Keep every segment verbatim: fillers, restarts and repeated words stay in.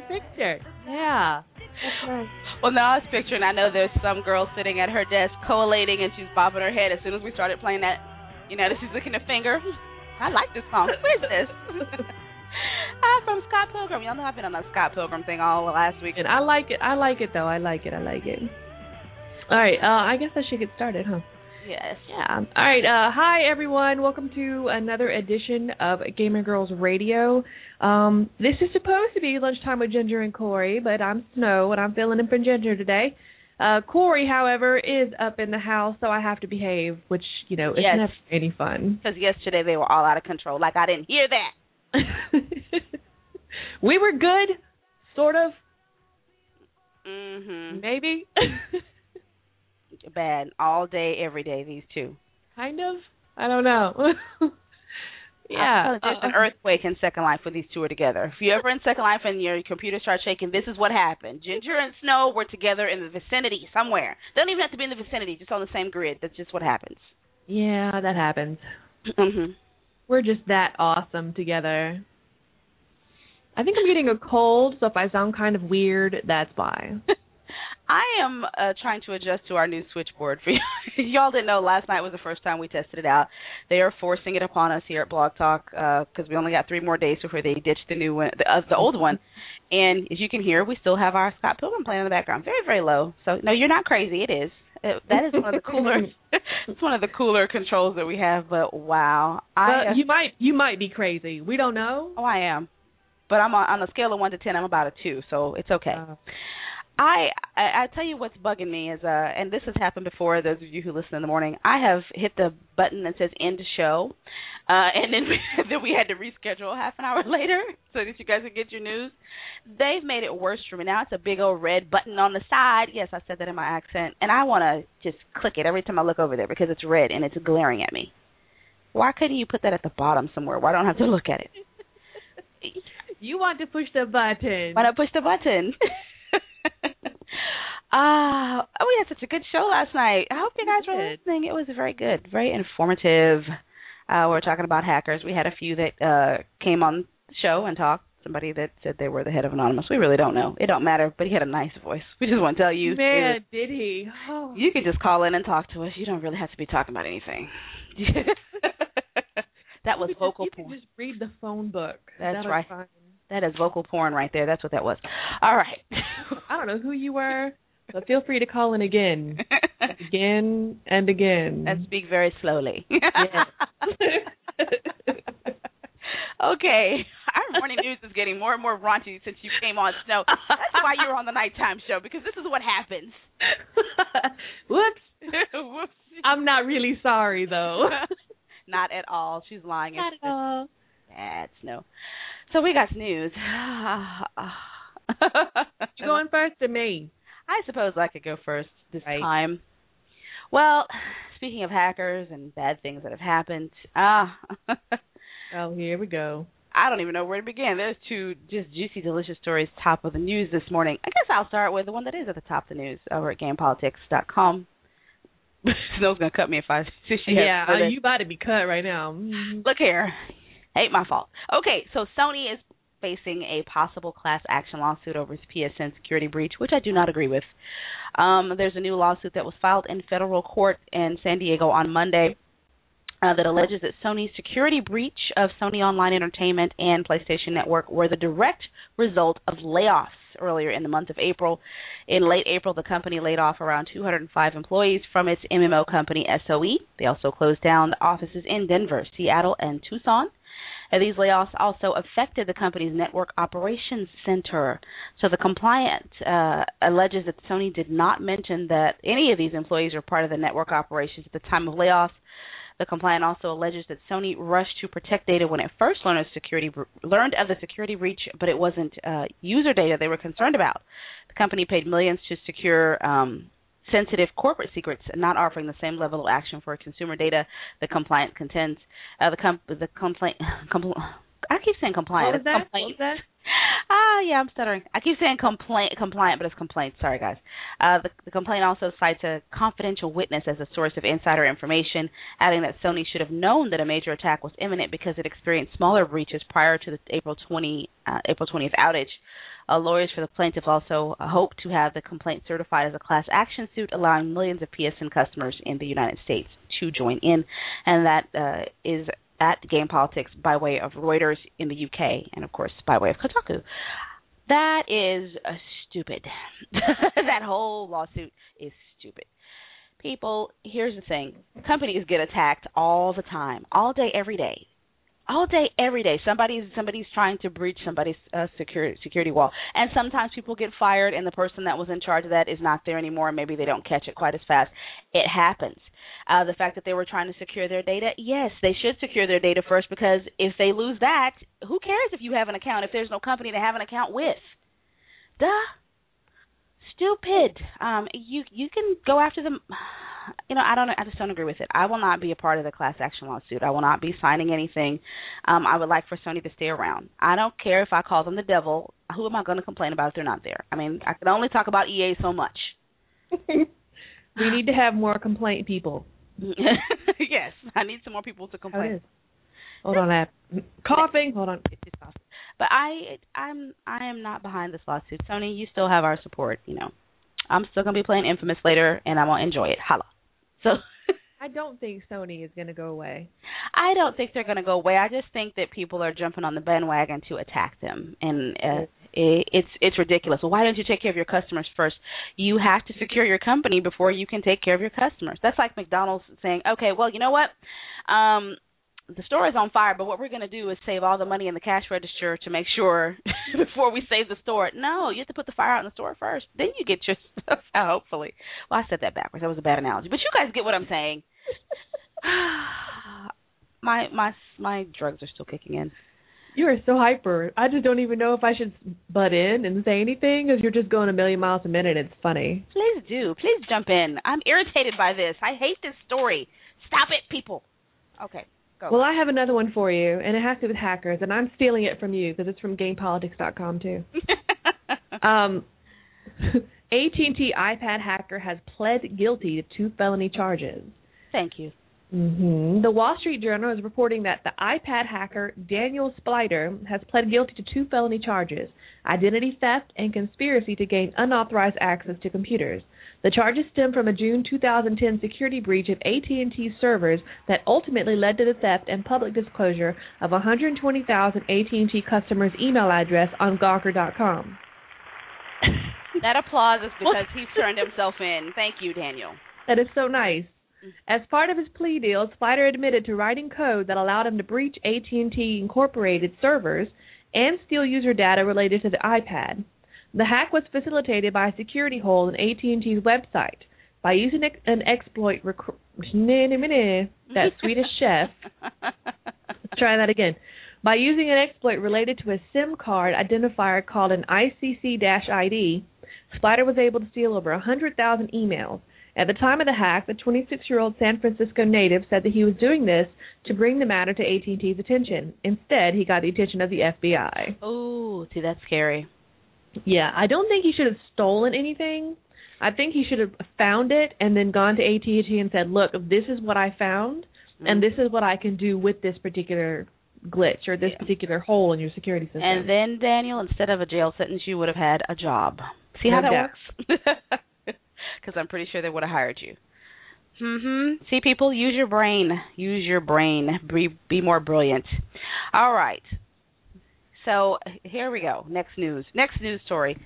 picture. Yeah. That's right. Well, now I was picturing, I know there's some girl sitting at her desk collating and she's bobbing her head as soon as we started playing that, you know, that she's looking a finger. I like this song. Who is this? I'm from Scott Pilgrim. Y'all know I've been on that Scott Pilgrim thing all last week. And I like it. I like it, though. I like it. I like it. All right. Uh, I guess I should get started, huh? Yes. Yeah. All right. Uh, hi, everyone. Welcome to another edition of Gamer Girls Radio. Um, this is supposed to be Lunchtime with Ginger and Corey, but I'm Snow, and I'm filling in for Ginger today. Uh, Corey, however, is up in the house, so I have to behave, which, you know, is yes. never any fun. Because yesterday they were all out of control. Like, I didn't hear that. We were good, sort of. Mm-hmm. Maybe. Bad all day, every day, these two. Kind of. I don't know. Yeah. There's uh, an earthquake in Second Life when these two are together. If you're ever in Second Life and your computer starts shaking, this is what happened. Ginger and Snow were together in the vicinity somewhere. They don't even have to be in the vicinity, just on the same grid. That's just what happens. Yeah, that happens. Mm-hmm. We're just that awesome together. I think I'm getting a cold, so if I sound kind of weird, that's why. I am uh, trying to adjust to our new switchboard. For y- y'all didn't know, last night was the first time we tested it out. They are forcing it upon us here at Blog Talk because uh, we only got three more days before they ditch the new one, the, uh, the old one. And as you can hear, we still have our Scott Pilgrim playing in the background, very, very low. So no, you're not crazy. It is. It, that is one of the cooler. It's one of the cooler controls that we have. But wow, I uh, you might you might be crazy. We don't know. Oh, I am. But I'm on, on a scale of one to ten. I'm about a two, so it's okay. Uh, I, I I tell you what's bugging me is, uh, and this has happened before, those of you who listen in the morning, I have hit the button that says end show, uh, and then, then we had to reschedule half an hour later so that you guys could get your news. They've made it worse for me. Now it's a big old red button on the side. Yes, I said that in my accent, and I want to just click it every time I look over there because it's red and it's glaring at me. Why couldn't you put that at the bottom somewhere? Why don't I have to look at it? You want to push the button. Why not push the button? Ah, uh, we had such a good show last night. I hope you guys were listening. It was very good, very informative. Uh, we were talking about hackers. We had a few that uh, came on the show and talked. Somebody that said they were the head of Anonymous. We really don't know. It don't matter, but he had a nice voice. We just want to tell you. Man, did he? Oh. You can just call in and talk to us. You don't really have to be talking about anything. That was you vocal just, you porn. You just read the phone book. That's that right. Fine. That is vocal porn right there. That's what that was. All right. I don't know who you were, but feel free to call in again. Again and again. And speak very slowly. Yes. Okay. Our morning news is getting more and more raunchy since you came on, Snow. That's why you're on the nighttime show, because this is what happens. Whoops. Whoops. I'm not really sorry, though. Not at all. She's lying. Not at all. That's no. So we got news. You going first or me? I suppose I could go first this right. time. Well, speaking of hackers and bad things that have happened, ah. Oh, here we go. I don't even know where to begin. There's two just juicy, delicious stories top of the news this morning. I guess I'll start with the one that is at the top of the news over at game politics dot com. Snow's going to cut me if I see she Yeah, has uh, you about to be cut right now. Mm-hmm. Look here. Ain't my fault. Okay, so Sony is facing a possible class action lawsuit over its P S N security breach, which I do not agree with. Um, there's a new lawsuit that was filed in federal court in San Diego on Monday uh, that alleges that Sony's security breach of Sony Online Entertainment and PlayStation Network were the direct result of layoffs earlier in the month of April. In late April, the company laid off around two hundred five employees from its M M O company S O E. They also closed down offices in Denver, Seattle, and Tucson. And these layoffs also affected the company's network operations center. So the complaint uh, alleges that Sony did not mention that any of these employees were part of the network operations at the time of layoffs. The complaint also alleges that Sony rushed to protect data when it first learned of, security, learned of the security breach, but it wasn't uh, user data they were concerned about. The company paid millions to secure um, sensitive corporate secrets, not offering the same level of action for consumer data. The complaint contends. Uh, the, com- the complaint. Compl- I keep saying compliant. What was that? Complaint. What was that? Ah, yeah, I'm stuttering. I keep saying complaint, compliant, but it's complaint. Sorry, guys. Uh, the, the complaint also cites a confidential witness as a source of insider information, adding that Sony should have known that a major attack was imminent because it experienced smaller breaches prior to the April twentieth, uh, April twentieth outage. Uh, lawyers for the plaintiff also uh, hope to have the complaint certified as a class action suit, allowing millions of P S N customers in the United States to join in, and that uh, is at Game Politics by way of Reuters in the U K, and of course by way of Kotaku. That is uh, stupid. That whole lawsuit is stupid. People, here's the thing. Companies get attacked all the time, all day, every day. All day, every day. Somebody's somebody's trying to breach somebody's uh, security, security wall. And sometimes people get fired and the person that was in charge of that is not there anymore and maybe they don't catch it quite as fast. It happens. Uh, the fact that they were trying to secure their data, yes, they should secure their data first, because if they lose that, who cares if you have an account if there's no company to have an account with? Duh. Stupid. Um, you you can go after them. You know, I don't. I just don't agree with it. I will not be a part of the class action lawsuit. I will not be signing anything. Um, I would like for Sony to stay around. I don't care if I call them the devil. Who am I going to complain about if they're not there? I mean, I can only talk about E A so much. We need to have more complaint people. Yes, I need some more people to complain. Hold on, that coughing. Hold on. But I, I'm, I am not behind this lawsuit. Sony, you still have our support. You know, I'm still gonna be playing Infamous later, and I'm gonna enjoy it. Holla. So. I don't think Sony is gonna go away. I don't think they're gonna go away. I just think that people are jumping on the bandwagon to attack them, and uh, it, it's it's ridiculous. Well, why don't you take care of your customers first? You have to secure your company before you can take care of your customers. That's like McDonald's saying, okay, well, you know what? Um, the store is on fire, but what we're going to do is save all the money in the cash register to make sure before we save the store. No, you have to put the fire out in the store first. Then you get your stuff out, hopefully. Well, I said that backwards. That was a bad analogy. But you guys get what I'm saying. my my my drugs are still kicking in. You are so hyper. I just don't even know if I should butt in and say anything, because you're just going a million miles a minute. It's funny. Please do. Please jump in. I'm irritated by this. I hate this story. Stop it, people. Okay. Go. Well, I have another one for you, and it has to do with hackers, and I'm stealing it from you because it's from Game Politics dot com, too. um, A T and T iPad hacker has pled guilty to two felony charges. Thank you. Mm-hmm. The Wall Street Journal is reporting that the iPad hacker Daniel Splider has pled guilty to two felony charges: identity theft and conspiracy to gain unauthorized access to computers. The charges stem from a June two thousand ten security breach of A T and T servers that ultimately led to the theft and public disclosure of one hundred twenty thousand A T and T customers' email address on Gawker dot com. That applause is because he's turned himself in. Thank you, Daniel. That is so nice. As part of his plea deal, Splider admitted to writing code that allowed him to breach A T and T Incorporated servers and steal user data related to the iPad. The hack was facilitated by a security hole in A T and T's website. By using an exploit, rec- that Swedish chef, let's try that again. By using an exploit related to a SIM card identifier called an I C C I D, Splider was able to steal over one hundred thousand emails. At the time of the hack, the twenty-six-year-old San Francisco native said that he was doing this to bring the matter to A T and T's attention. Instead, he got the attention of the F B I. Oh, see, that's scary. Yeah, I don't think he should have stolen anything. I think he should have found it and then gone to A T and T and said, look, this is what I found, mm-hmm. and this is what I can do with this particular glitch or this yeah. particular hole in your security system. And then, Daniel, instead of a jail sentence, you would have had a job. See how no that doubt. works? Because I'm pretty sure they would have hired you. Mm-hmm. See, people, use your brain. Use your brain. Be, be more brilliant. All right. So here we go. Next news. Next news story.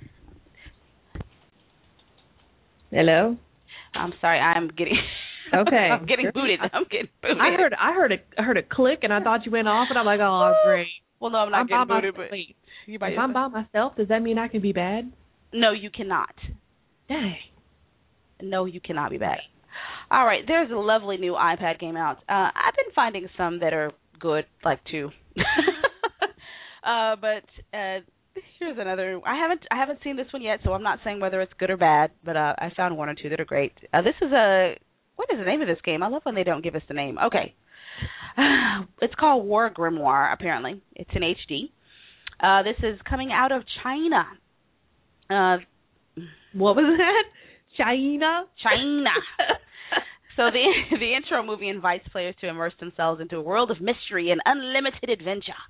Hello? I'm sorry. I'm getting... Okay. I'm getting booted. I'm getting booted. I heard I heard a I heard a click and I thought you went off and I'm like, oh, great. Well, no, I'm not I'm getting by booted. My, but wait, you by if yourself? I'm by myself, does that mean I can be bad? No, you cannot. Dang. No, you cannot be bad. All right. There's a lovely new iPad game out. Uh, I've been finding some that are good, like two. uh, but uh, here's another. I haven't I haven't seen this one yet, so I'm not saying whether it's good or bad. But uh, I found one or two that are great. Uh, this is a. What is the name of this game? I love when they don't give us the name. Okay. It's called War Grimoire, apparently. It's in H D. Uh, this is coming out of China. Uh, what was that? China? China. So the the intro movie invites players to immerse themselves into a world of mystery and unlimited adventure.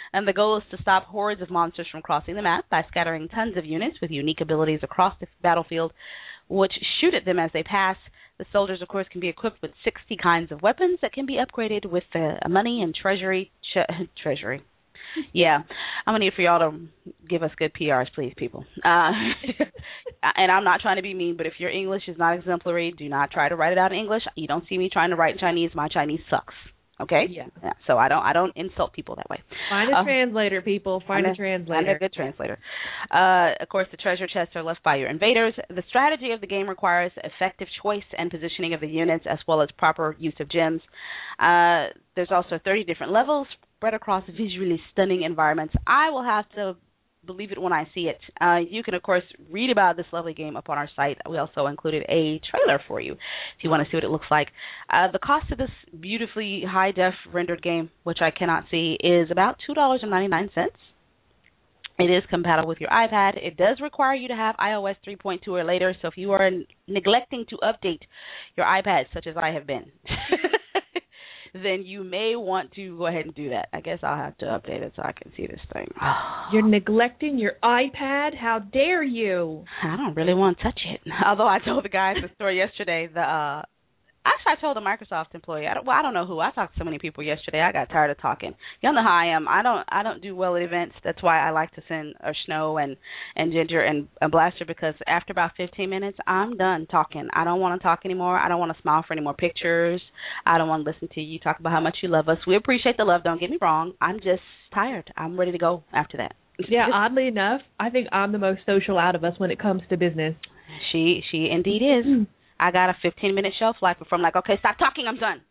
And the goal is to stop hordes of monsters from crossing the map by scattering tons of units with unique abilities across the battlefield, which shoot at them as they pass. The soldiers, of course, can be equipped with sixty kinds of weapons that can be upgraded with the money and treasury. Ch- treasury. Yeah, I'm going to need for y'all to give us good P Rs, please, people. Uh, and I'm not trying to be mean, but if your English is not exemplary, do not try to write it out in English. You don't see me trying to write in Chinese. My Chinese sucks. Okay? Yeah. yeah. So I don't I don't insult people that way. Find a uh, translator, people. Find, find a, a translator. Find a good translator. Uh, of course, the treasure chests are left by your invaders. The strategy of the game requires effective choice and positioning of the units, as well as proper use of gems. Uh, there's also thirty different levels spread across visually stunning environments. I will have to believe it when I see it. Uh, you can, of course, read about this lovely game up on our site. We also included a trailer for you if you want to see what it looks like. Uh, the cost of this beautifully high-def rendered game, which I cannot see, is about two dollars and ninety-nine cents. It is compatible with your iPad. It does require you to have iOS three point two or later, so if you are neglecting to update your iPad, such as I have been, then you may want to go ahead and do that. I guess I'll have to update it so I can see this thing. You're neglecting your iPad? How dare you? I don't really want to touch it. Although I told the guys the story yesterday. The uh, actually, I told a Microsoft employee. I don't, well, I don't know who. I talked to so many people yesterday. I got tired of talking. Y'all know how I am. I don't. I don't do well at events. That's why I like to send a Snow and and Ginger and a Blaster, because after about fifteen minutes, I'm done talking. I don't want to talk anymore. I don't want to smile for any more pictures. I don't want to listen to you talk about how much you love us. We appreciate the love. Don't get me wrong. I'm just tired. I'm ready to go after that. Yeah. Oddly enough, I think I'm the most social out of us when it comes to business. She she indeed is. I got a fifteen-minute shelf life before I'm like, okay, stop talking, I'm done.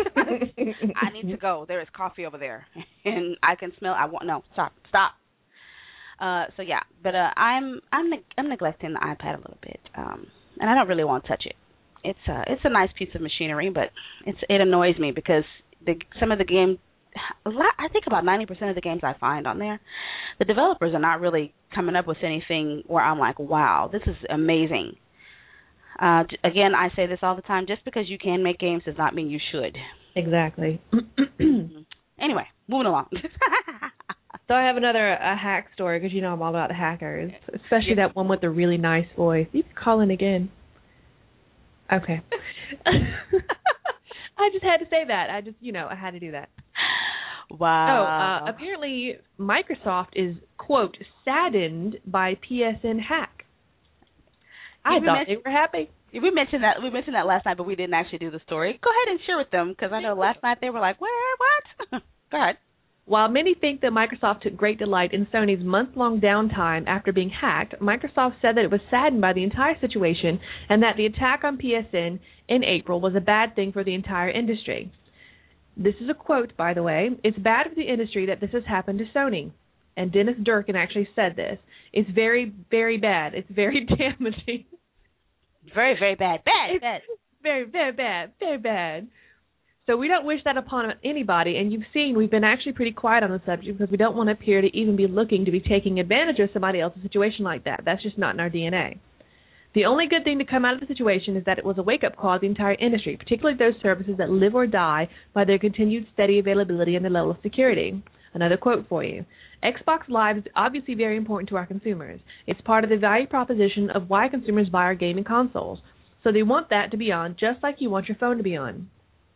I need to go. There is coffee over there, and I can smell. I want no. Stop, stop. Uh, so yeah, but uh, I'm I'm ne- I'm neglecting the iPad a little bit, um, and I don't really want to touch it. It's a it's a nice piece of machinery, but it's it annoys me because the some of the game, a lot, I think about ninety percent of the games I find on there, the developers are not really coming up with anything where I'm like, wow, this is amazing. Uh, again, I say this all the time. Just because you can make games does not mean you should. Exactly. Anyway, moving along. So I have another a hack story, because you know I'm all about the hackers, especially yeah. that one with the really nice voice. You can call in again. Okay. I just had to say that. I just, you know, I had to do that. Wow. Oh, uh, apparently Microsoft is, quote, saddened by P S N hack. I thought they were happy. We mentioned that we mentioned that last night, but we didn't actually do the story. Go ahead and share with them, because I know last night they were like, "Where? What?" Go ahead. While many think that Microsoft took great delight in Sony's month-long downtime after being hacked, Microsoft said that it was saddened by the entire situation and that the attack on P S N in April was a bad thing for the entire industry. This is a quote, by the way. "It's bad for the industry that this has happened to Sony." And Dennis Durkin actually said this. "It's very, very bad. It's very damaging." Very, very bad. Bad, bad. Very, very bad. Very bad. So we don't wish that upon anybody, and you've seen we've been actually pretty quiet on the subject because we don't want to appear to even be looking to be taking advantage of somebody else's situation like that. That's just not in our D N A. The only good thing to come out of the situation is that it was a wake-up call to the entire industry, particularly those services that live or die by their continued steady availability and the level of security. Another quote for you. "Xbox Live is obviously very important to our consumers. It's part of the value proposition of why consumers buy our gaming consoles. So they want that to be on just like you want your phone to be on."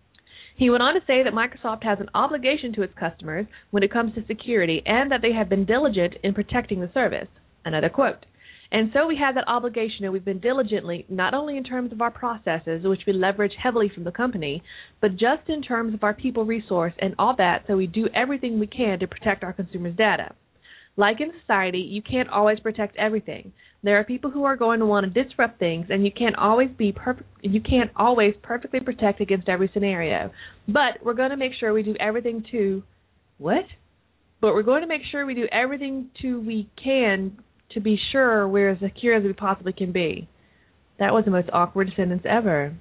He went on to say that Microsoft has an obligation to its customers when it comes to security and that they have been diligent in protecting the service. Another quote. "And so we have that obligation, and we've been diligently, not only in terms of our processes, which we leverage heavily from the company, but just in terms of our people resource and all that, so we do everything we can to protect our consumers' data. Like in society, you can't always protect everything. There are people who are going to want to disrupt things, and you can't always be perfect. You can't always perfectly protect against every scenario. But we're going to make sure we do everything to what? But we're going to make sure we do everything to we can." to be sure we're as secure as we possibly can be. That was the most awkward sentence ever.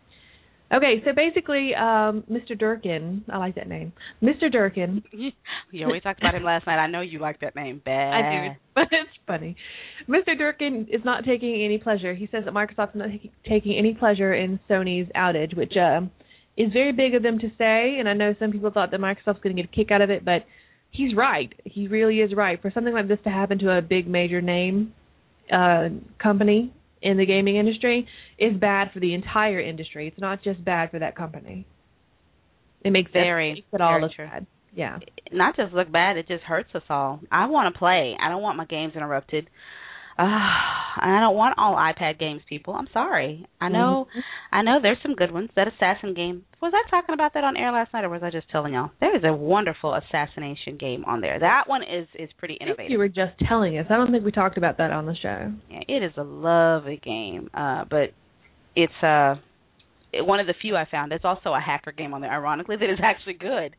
Okay, so basically, um, Mister Durkin, I like that name. Mister Durkin. You always talked about him last night. I know you like that name. Bad. I do, but it's funny. Mister Durkin is not taking any pleasure. He says that Microsoft is not taking any pleasure in Sony's outage, which uh, is very big of them to say, and I know some people thought that Microsoft's going to get a kick out of it, but he's right. He really is right. For something like this to happen to a big major name uh, company in the gaming industry is bad for the entire industry. It's not just bad for that company. It makes very, it, makes it all very look true. bad. Yeah. Not just look bad, it just hurts us all. I want to play. I don't want my games interrupted. Uh, I don't want all iPad games, people. I'm sorry. I know mm-hmm. I know there's some good ones. That assassin game. Was I talking about that on air last night, or was I just telling y'all? There is a wonderful assassination game on there. That one is, is pretty innovative. I think you were just telling us. I don't think we talked about that on the show. Yeah, it is a lovely game, uh, but it's uh, one of the few I found. It's also a hacker game on there, ironically, that is actually good.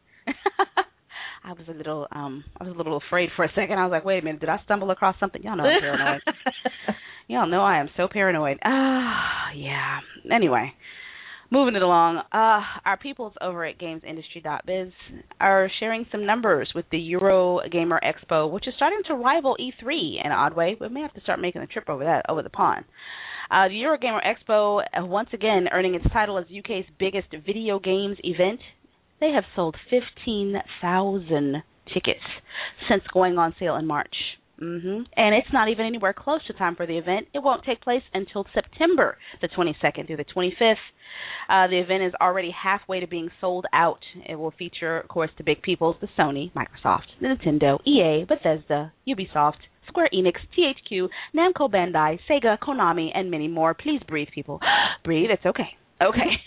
I was a little, um, I was a little afraid for a second. I was like, wait a minute, did I stumble across something? Y'all know I'm paranoid. Y'all know I am so paranoid. Ah, uh, yeah. Anyway, moving it along. Uh, our peoples over at games industry dot biz are sharing some numbers with the Eurogamer Expo, which is starting to rival E three in an odd way. We may have to start making a trip over that, over the pond. Uh, the Eurogamer Expo, uh, once again, earning its title as U K's biggest video games event. They have sold fifteen thousand tickets since going on sale in March. Mm-hmm. And it's not even anywhere close to time for the event. It won't take place until September the twenty-second through the twenty-fifth. Uh, the event is already halfway to being sold out. It will feature, of course, the big peoples, the Sony, Microsoft, the Nintendo, E A, Bethesda, Ubisoft, Square Enix, T H Q, Namco Bandai, Sega, Konami, and many more. Please breathe, people. Breathe. It's okay. Okay.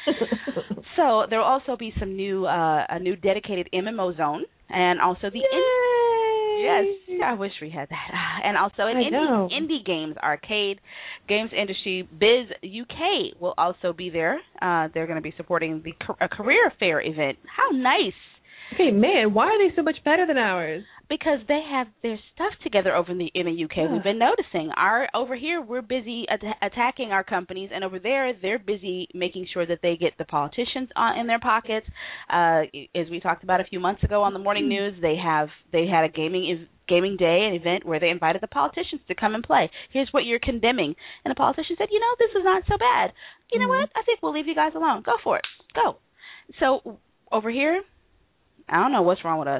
So there will also be some new, uh, a new dedicated M M O zone, and also the in- yes, I wish we had that, and also an indie, indie games arcade. Games Industry Biz U K will also be there. Uh, they're going to be supporting the a career fair event. How nice! Okay, man, why are they so much better than ours? Because they have their stuff together over in the in the U K. Yeah. We've been noticing. Our over here, we're busy at- attacking our companies, and over there, they're busy making sure that they get the politicians on, in their pockets. Uh, as we talked about a few months ago on the morning news, they have they had a gaming ev- gaming day, an event where they invited the politicians to come and play. Here's what you're condemning, and the politician said, you know, this is not so bad. You know mm-hmm. what? I think we'll leave you guys alone. Go for it. Go. So over here, I don't know what's wrong with us.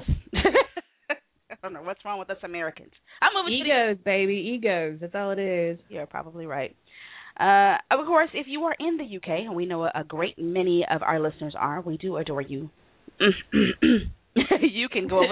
I don't know what's wrong with us Americans. I'm moving egos, to the- baby, egos. That's all it is. You're probably right. Uh, of course, if you are in the U K, and we know a, a great many of our listeners are, we do adore you. You can go over.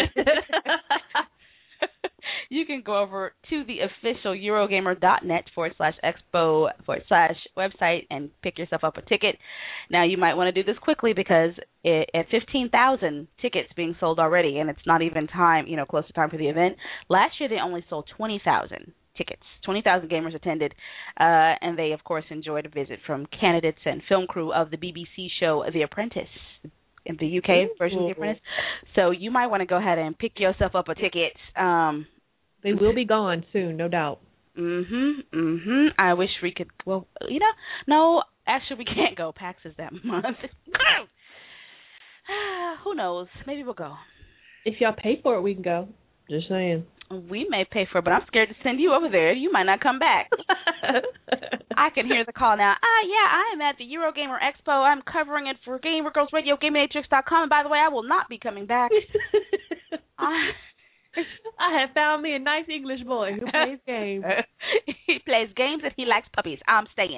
You can go over to the official Eurogamer.net forward slash expo forward slash website and pick yourself up a ticket. Now, you might want to do this quickly because it, at fifteen thousand tickets being sold already, and it's not even time, you know, close to time for the event. Last year, they only sold twenty thousand tickets. twenty thousand gamers attended, uh, and they, of course, enjoyed a visit from candidates and film crew of the B B C show The Apprentice, in the U K version of The Apprentice. So you might want to go ahead and pick yourself up a ticket. Um, They will be gone soon, no doubt. Mm-hmm, mm-hmm. I wish we could, well, you know, no, actually we can't go. PAX is that month. Who knows? Maybe we'll go. If y'all pay for it, we can go. Just saying. We may pay for it, but I'm scared to send you over there. You might not come back. I can hear the call now. Ah, yeah, I am at the Eurogamer Expo. I'm covering it for Gamer Girls Radio, Game Matrix dot com. And by the way, I will not be coming back. I... I have found me a nice English boy who plays games. He plays games and he likes puppies. I'm staying.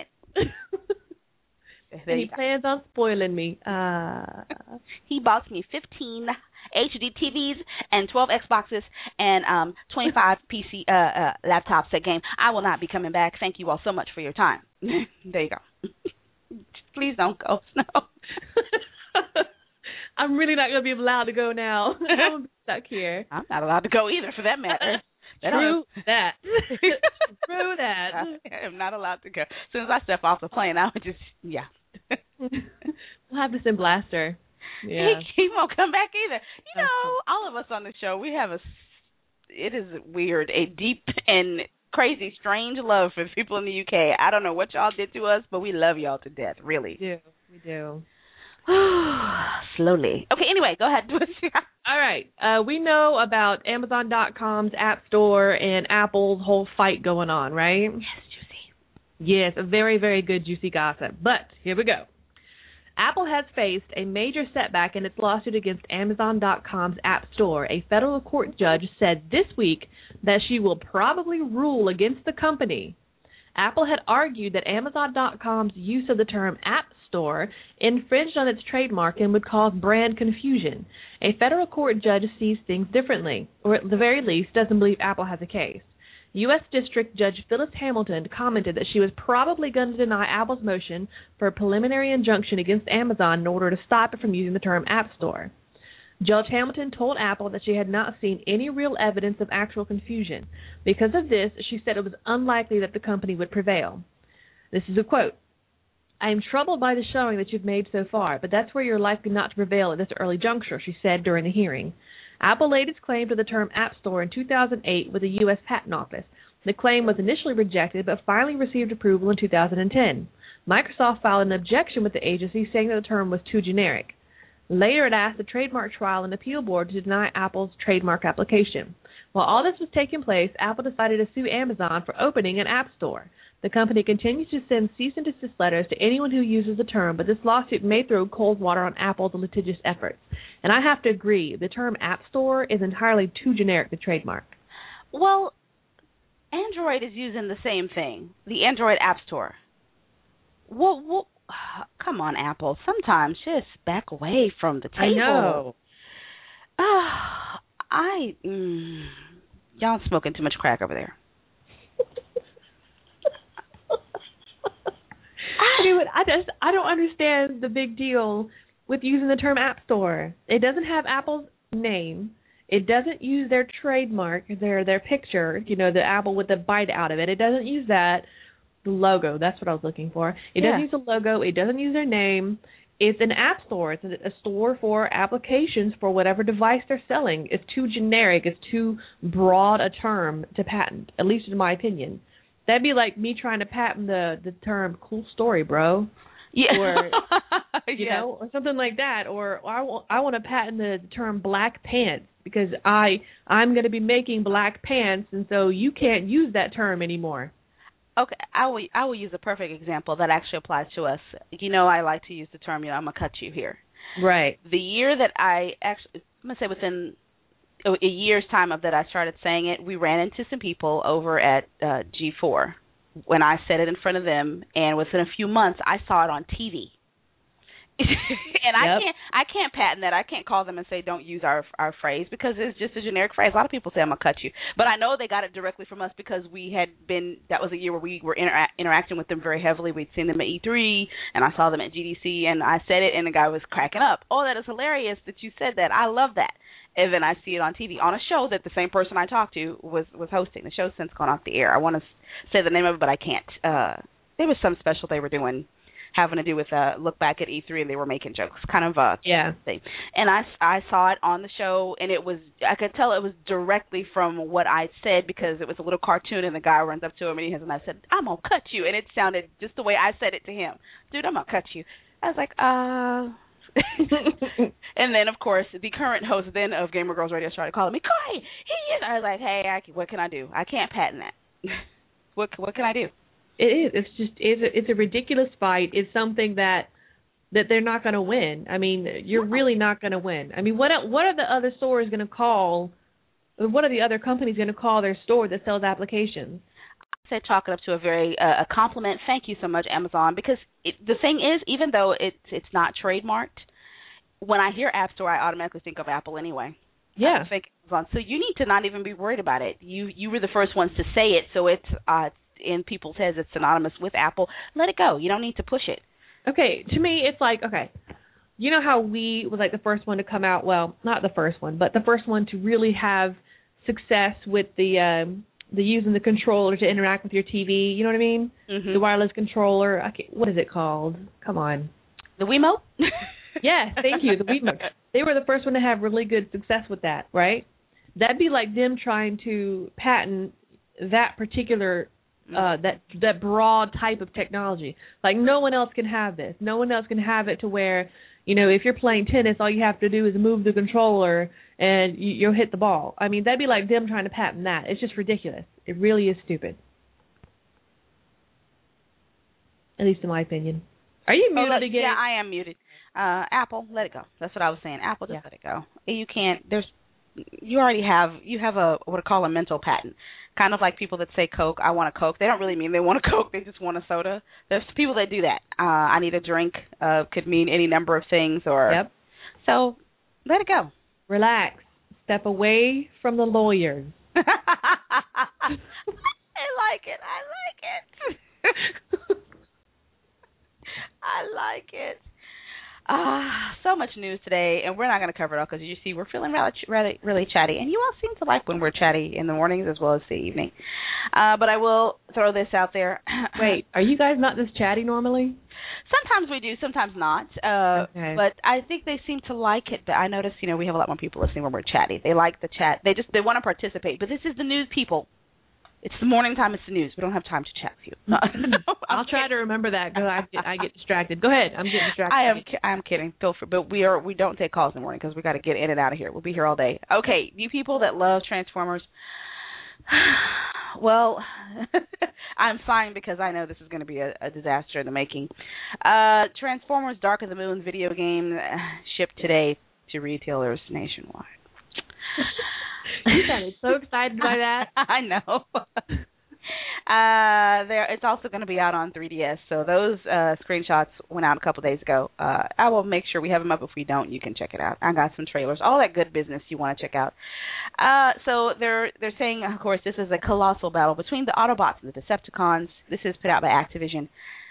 And he plans on spoiling me. Uh. He bought me fifteen H D T Vs and twelve Xboxes and um, twenty-five P C uh, uh, laptops at game. I will not be coming back. Thank you all so much for your time. There you go. Please don't go, Snow. I'm really not going to be allowed to go now. I'm stuck here. I'm not allowed to go either, for that matter. True that. True that. I am not allowed to go. As soon as I step off the plane, I would just, yeah. We'll have this in blaster. Yeah. He, he won't come back either. You know, all of us on the show, we have a, it is weird, a deep and crazy, strange love for people in the U K. I don't know what y'all did to us, but we love y'all to death, really. We do. We do. Slowly. Okay, anyway, go ahead. All right. Uh, we know about Amazon dot com's App Store and Apple's whole fight going on, right? Yes, juicy. Yes, a very, very good juicy gossip. But here we go. Apple has faced a major setback in its lawsuit against Amazon dot com's App Store. A federal court judge said this week that she will probably rule against the company. Apple had argued that Amazon dot com's use of the term App Store infringed on its trademark and would cause brand confusion. A federal court judge sees things differently, or at the very least doesn't believe Apple has a case. U S District Judge Phyllis Hamilton commented that she was probably going to deny Apple's motion for a preliminary injunction against Amazon in order to stop it from using the term App Store. Judge Hamilton told Apple that she had not seen any real evidence of actual confusion. Because of this, she said it was unlikely that the company would prevail. This is a quote. "I am troubled by the showing that you've made so far, but that's where you're likely not to prevail at this early juncture," she said during the hearing. Apple laid its claim to the term App Store in two thousand eight with the U S Patent Office. The claim was initially rejected, but finally received approval in two thousand ten. Microsoft filed an objection with the agency, saying that the term was too generic. Later, it asked the Trademark Trial and Appeal Board to deny Apple's trademark application. While all this was taking place, Apple decided to sue Amazon for opening an App Store. The company continues to send cease and desist letters to anyone who uses the term, but this lawsuit may throw cold water on Apple's litigious efforts. And I have to agree, the term App Store is entirely too generic to trademark. Well, Android is using the same thing, the Android App Store. Well, well, come on, Apple. Sometimes just back away from the table. I know. Uh, I, mm, y'all smoking too much crack over there. Dude, I just I don't understand the big deal with using the term App Store. It doesn't have Apple's name. It doesn't use their trademark, their their picture, you know, the apple with the bite out of it. It doesn't use that. The logo, that's what I was looking for. It Yeah. doesn't use the logo. It doesn't use their name. It's an app store. It's a, a store for applications for whatever device they're selling. It's too generic. It's too broad a term to patent, at least in my opinion. That'd be like me trying to patent the, the term "cool story, bro." Yeah. Or, you yeah. know, or something like that. Or, or I, want, I want to patent the term "black pants" because I, I'm going to be making black pants, and so you can't use that term anymore. Okay, I will I will use a perfect example that actually applies to us. You know, I like to use the term, you know, I'm going to cut you here. Right. The year that I actually, I'm going to say within a year's time of that I started saying it, we ran into some people over at uh, G four when I said it in front of them, and within a few months I saw it on T V. and yep. I can't I can't patent that. I can't call them and say don't use our our phrase because it's just a generic phrase. A lot of people say I'm gonna cut you, but I know they got it directly from us because we had been. That was a year where we were intera- interacting with them very heavily. We'd seen them at E three, and I saw them at G D C, and I said it, and the guy was cracking up. Oh, that is hilarious that you said that. I love that. And then I see it on T V on a show that the same person I talked to was was hosting. The show's since gone off the air. I want to say the name of it, but I can't. Uh, there was some special they were doing having to do with uh, look back at E three, and they were making jokes, kind of a yeah. thing. And I, I saw it on the show, and it was I could tell it was directly from what I said because it was a little cartoon, and the guy runs up to him, and he has, and I said, "I'm gonna cut you," and it sounded just the way I said it to him. Dude, I'm gonna cut you. I was like, uh. And then, of course, the current host then of Gamer Girls Radio started calling me, "Corey, he is." I was like, "Hey, I, what can I do? I can't patent that. what what can I do?" It is. It's just it's a, it's a ridiculous fight. It's something that that they're not going to win. I mean, you're really not going to win. I mean, what what are the other stores going to call? What are the other companies going to call their store that sells applications? I said chalk it up to a very uh, a compliment. Thank you so much, Amazon. Because it, the thing is, even though it's it's not trademarked, when I hear App Store, I automatically think of Apple anyway. Yeah. I think Amazon. So you need to not even be worried about it. You you were the first ones to say it, so it's uh, in people's heads it's synonymous with Apple. Let it go. You don't need to push it. Okay. To me, it's like, okay, you know how we was like the first one to come out, well, not the first one, but the first one to really have success with the um, the using the controller to interact with your T V, you know what I mean? Mm-hmm. The wireless controller. I can't, what is it called? Come on. The Wiimote? Yeah, thank you. The Wiimote. They were the first one to have really good success with that, right? That'd be like them trying to patent that particular, uh, that that broad type of technology. Like no one else can have this. No one else can have it to where, you know, if you're playing tennis, all you have to do is move the controller and you, you'll hit the ball. I mean, that'd be like them trying to patent that. It's just ridiculous. It really is stupid. At least in my opinion. Are you muted oh, again? Yeah, I am muted. Uh, Apple, let it go. That's what I was saying. Apple, just Yeah. let it go. You can't. There's. You already have. You have a what I call a mental patent. Kind of like people that say Coke. I want a Coke. They don't really mean they want a Coke. They just want a soda. There's people that do that. Uh, I need a drink. Uh, could mean any number of things. Or. Yep. So, let it go. Relax. Step away from the lawyers. I like it. I like it. I like it. Ah, so much news today, and we're not going to cover it all because you see we're feeling really, really, really chatty, and you all seem to like when we're chatty in the mornings as well as the evening. Uh, but I will throw this out there. Wait, are you guys not this chatty normally? Sometimes we do, sometimes not. Uh, okay. But I think they seem to like it. But I notice, you know, we have a lot more people listening when we're chatty. They like the chat. They just they want to participate. But this is the news, people. It's the morning time. It's the news. We don't have time to chat with you. No, no, I'll try kidding. to remember that because I get, I get distracted. Go ahead. I'm getting distracted. I am. I'm kidding. Feel free, but we are. We don't take calls in the morning because we got to get in and out of here. We'll be here all day. Okay, you people that love Transformers. Well, I'm fine because I know this is going to be a, a disaster in the making. Uh, Transformers: Dark of the Moon video game uh, shipped today to retailers nationwide. You sounded so excited by that. I know. Uh, there, it's also going to be out on three D S. So those uh, screenshots went out a couple days ago. Uh, I will make sure we have them up. If we don't, you can check it out. I got some trailers, all that good business you want to check out. Uh, so they're they're saying, of course, this is a colossal battle between the Autobots and the Decepticons. This is put out by Activision.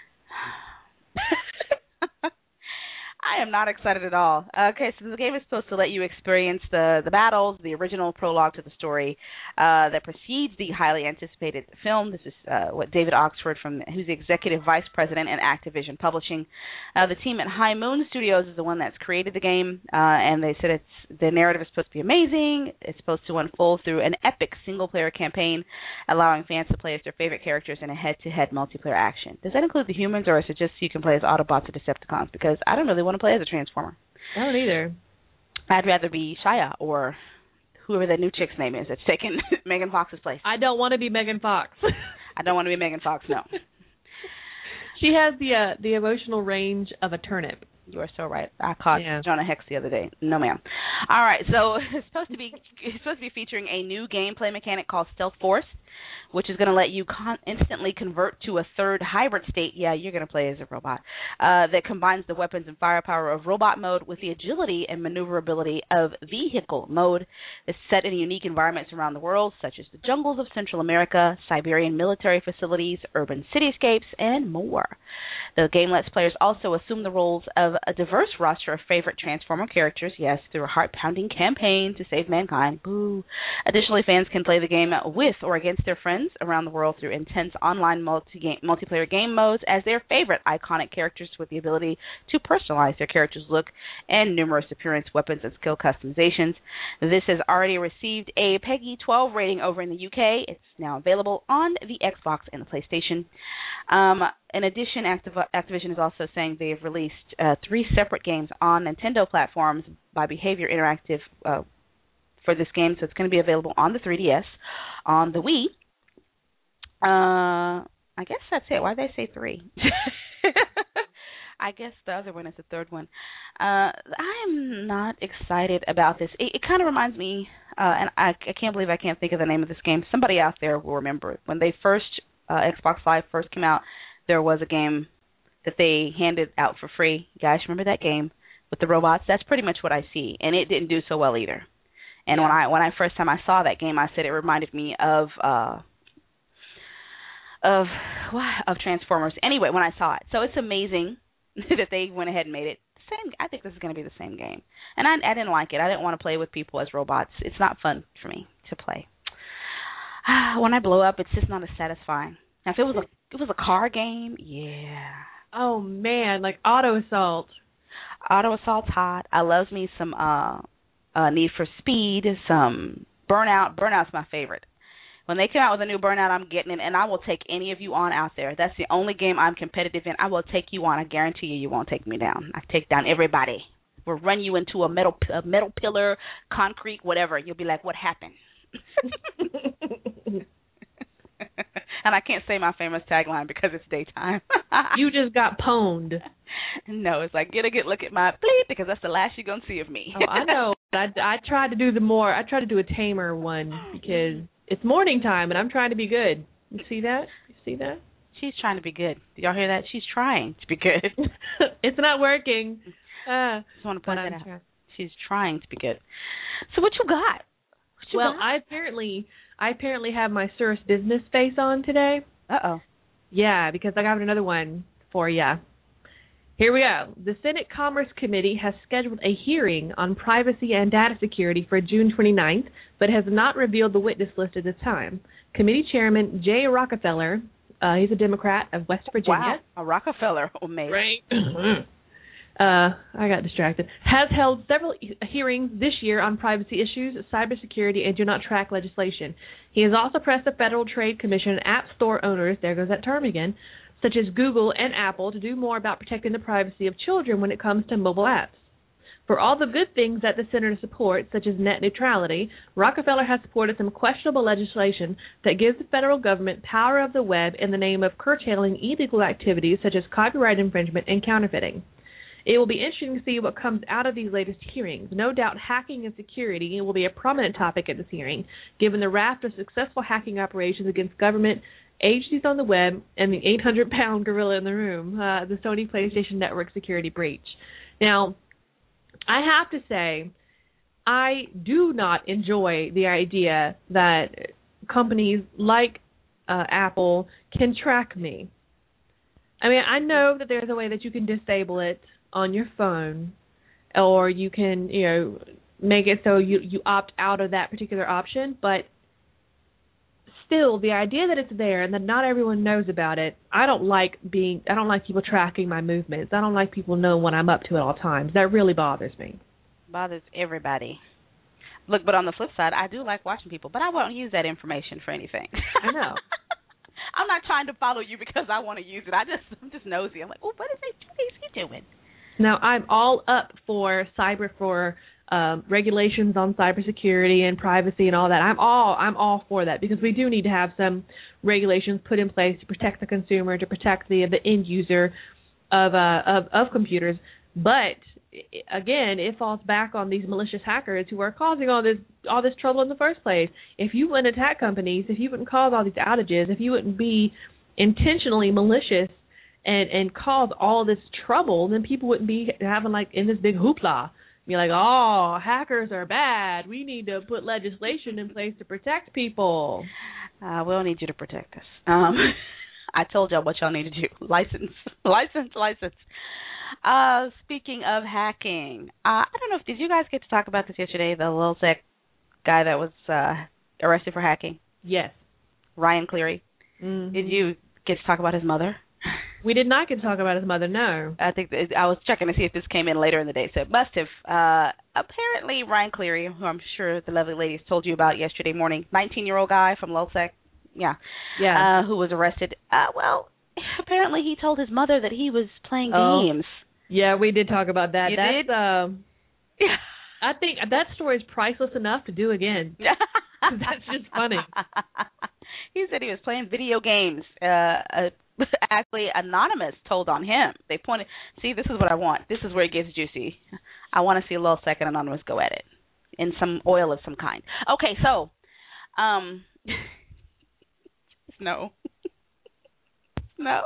I am not excited at all. Okay, so the game is supposed to let you experience the, the battles, the original prologue to the story uh, that precedes the highly anticipated film. This is uh, what David Oxford, from who's the executive vice president at Activision Publishing. Uh, the team at High Moon Studios is the one that's created the game, uh, and they said it's the narrative is supposed to be amazing. It's supposed to unfold through an epic single-player campaign, allowing fans to play as their favorite characters in a head-to-head multiplayer action. Does that include the humans, or is it just so you can play as Autobots or Decepticons? Because I don't really want to play as a Transformer. I don't either. I'd rather be Shia or whoever that new chick's name is that's taking Megan Fox's place. I don't want to be Megan Fox. I don't want to be Megan Fox, no. She has the uh, the emotional range of a turnip. You are so right. I caught yeah. Jonah Hex the other day. No, ma'am. All right, so it's supposed to be it's supposed to be featuring a new gameplay mechanic called Stealth Force, which is going to let you con- instantly convert to a third hybrid state. Yeah, you're going to play as a robot uh, that combines the weapons and firepower of robot mode with the agility and maneuverability of vehicle mode. It's set in unique environments around the world, such as the jungles of Central America, Siberian military facilities, urban cityscapes, and more. The game lets players also assume the roles of a diverse roster of favorite Transformer characters, yes, through a heart-pounding campaign to save mankind. Boo. Additionally, fans can play the game with or against their friends around the world through intense online multi-game, multiplayer game modes as their favorite iconic characters, with the ability to personalize their character's look and numerous appearance, weapons, and skill customizations. This has already received a PEGI twelve rating over in the U K. It's now available on the Xbox and the PlayStation. Um, in addition, Activ- Activision is also saying they've released uh, three separate games on Nintendo platforms by Behavior Interactive uh, for this game, so it's going to be available on the three D S, on the Wii. Uh, I guess that's it. Why did they say three? I guess the other one is the third one. Uh, I'm not excited about this. It, it kind of reminds me, uh, and I, I can't believe I can't think of the name of this game. Somebody out there will remember when they first uh, Xbox Live first came out. There was a game that they handed out for free. You guys remember that game with the robots? That's pretty much what I see, and it didn't do so well either. And when I when I first time I saw that game, I said it reminded me of uh, of of Transformers. Anyway, when I saw it, so it's amazing that they went ahead and made it. Same. I think this is going to be the same game, and I, I didn't like it. I didn't want to play with people as robots. It's not fun for me to play. When I blow up, it's just not as satisfying. Now, if it was a it was a car game, yeah. Oh man, like Auto Assault. Auto Assault's hot. I love me some uh, uh, Need for Speed, some Burnout. Burnout's my favorite. When they come out with a new Burnout, I'm getting it, and I will take any of you on out there. That's the only game I'm competitive in. I will take you on. I guarantee you, you won't take me down. I take down everybody. We'll run you into a metal, a metal pillar, concrete, whatever. You'll be like, what happened? And I can't say my famous tagline because it's daytime. You just got pwned. No, it's like, get a good look at my bleep because that's the last you're going to see of me. Oh, I know. I, I tried to do the more, I tried to do a tamer one because it's morning time and I'm trying to be good. You see that? You see that? She's trying to be good. Did y'all hear that? She's trying to be good. It's not working. Uh, Just want to point that out. Trying. She's trying to be good. So what you got? What you well, got? I apparently, I apparently have my Cirrus business face on today. Uh-oh. Yeah, because I got another one for ya. Here we go. The Senate Commerce Committee has scheduled a hearing on privacy and data security for June twenty-ninth, but has not revealed the witness list at this time. Committee Chairman Jay Rockefeller, uh, he's a Democrat of West Virginia. Wow, a Rockefeller. Oh, man. Right. uh, I got distracted. Has held several hearings this year on privacy issues, cybersecurity, and do not track legislation. He has also pressed the Federal Trade Commission and app store owners, there goes that term again, such as Google and Apple, to do more about protecting the privacy of children when it comes to mobile apps. For all the good things that the senator supports, such as net neutrality, Rockefeller has supported some questionable legislation that gives the federal government power of the web in the name of curtailing illegal activities such as copyright infringement and counterfeiting. It will be interesting to see what comes out of these latest hearings. No doubt hacking and security will be a prominent topic at this hearing, given the raft of successful hacking operations against government agencies on the web and the eight hundred pound gorilla in the room, uh, the Sony PlayStation Network security breach. Now, I have to say, I do not enjoy the idea that companies like uh, Apple can track me. I mean, I know that there's a way that you can disable it on your phone, or you can, you know, make it so you, you opt out of that particular option, but still, the idea that it's there and that not everyone knows about it, I don't like being, I don't like people tracking my movements. I don't like people knowing what I'm up to at all times. That really bothers me. Bothers everybody. Look, but on the flip side, I do like watching people, but I won't use that information for anything. I know. I'm not trying to follow you because I want to use it. I just, I'm just nosy. I'm like, oh, what is he, what is he doing? Now, I'm all up for cyber, for um, regulations on cybersecurity and privacy and all that. I'm all I'm all for that because we do need to have some regulations put in place to protect the consumer, to protect the the end user of uh, of, of computers. But again, it falls back on these malicious hackers who are causing all this all this trouble in the first place. If you wouldn't attack companies, if you wouldn't cause all these outages, if you wouldn't be intentionally malicious and and cause all this trouble, then people wouldn't be having like in this big hoopla. Be like, oh, hackers are bad. We need to put legislation in place to protect people. Uh, we'll need you to protect us. Um, I told y'all what y'all need to do. License, license, license. Uh, speaking of hacking, uh, I don't know if did you guys get to talk about this yesterday? The LulzSec guy that was uh, arrested for hacking. Yes. Ryan Cleary. Mm-hmm. Did you get to talk about his mother? We did not get to talk about his mother, no. I think that, I was checking to see if this came in later in the day, so it must have. Uh, apparently, Ryan Cleary, who I'm sure the lovely ladies told you about yesterday morning, nineteen-year-old guy from LulzSec, yeah, yeah, uh, who was arrested. Uh, well, apparently he told his mother that he was playing oh. games. Yeah, we did talk about that. You That's, did? Um, yeah. I think that story is priceless enough to do again. That's just funny. He said he was playing video games. Uh, uh, actually, Anonymous told on him. They pointed, see, this is what I want. This is where it gets juicy. I want to see a LulzSec and Anonymous go at it in some oil of some kind. Okay, so, um, no. No.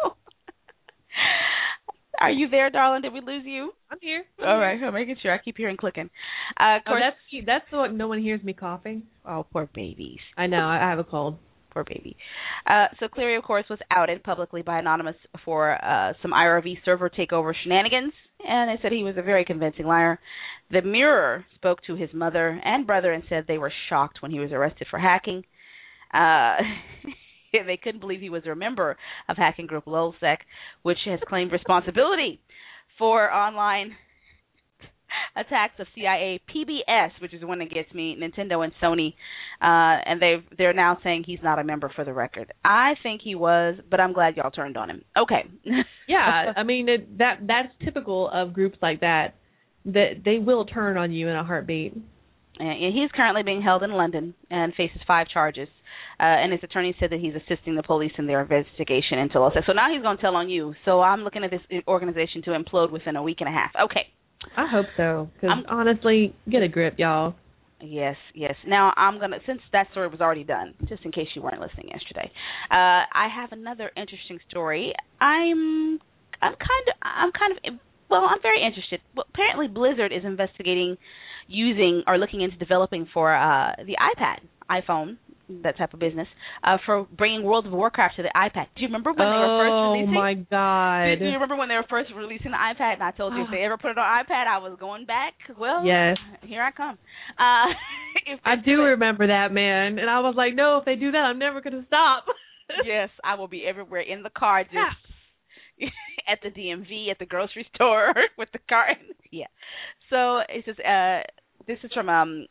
Are you there, darling? Did we lose you? I'm here. I'm All here. right, I'm making sure. I keep hearing clicking. Uh, of oh, course, that's that's the one. No one hears me coughing. Oh, poor babies. I know. I have a cold. Poor baby. Uh, so Cleary, of course, was outed publicly by Anonymous for uh, some I R V server takeover shenanigans, and they said he was a very convincing liar. The Mirror spoke to his mother and brother and said they were shocked when he was arrested for hacking. Uh, they couldn't believe he was a member of hacking group LulzSec, which has claimed responsibility for online attacks of C I A, P B S, which is the one that gets me, Nintendo and Sony, uh, and they've they're now saying he's not a member for the record. I think he was, but I'm glad y'all turned on him. Okay. Yeah, I mean it, that that's typical of groups like that. That they will turn on you in a heartbeat. And he's currently being held in London and faces five charges. Uh, and his attorney said that he's assisting the police in their investigation into Los Angeles. So now he's going to tell on you. So I'm looking at this organization to implode within a week and a half. Okay. I hope so. Because honestly, get a grip, y'all. Yes, yes. Now I'm gonna, since that story was already done, just in case you weren't listening yesterday, uh, I have another interesting story. I'm, I'm kind of, I'm kind of, well, I'm very interested. Well, apparently, Blizzard is investigating using or looking into developing for uh, the iPad, iPhone, that type of business, uh, for bringing World of Warcraft to the iPad. Do you remember when oh, they were first releasing? Oh my God! Do you remember when they were first releasing the iPad? And I told you if they ever put it on iPad, I was going back. Well, yes. Here I come. Uh, I do it, remember that, man. And I was like, no, if they do that, I'm never going to stop. Yes, I will be everywhere in the car, just yeah. at the D M V, at the grocery store with the car. Yeah. So it's just uh, this is from um.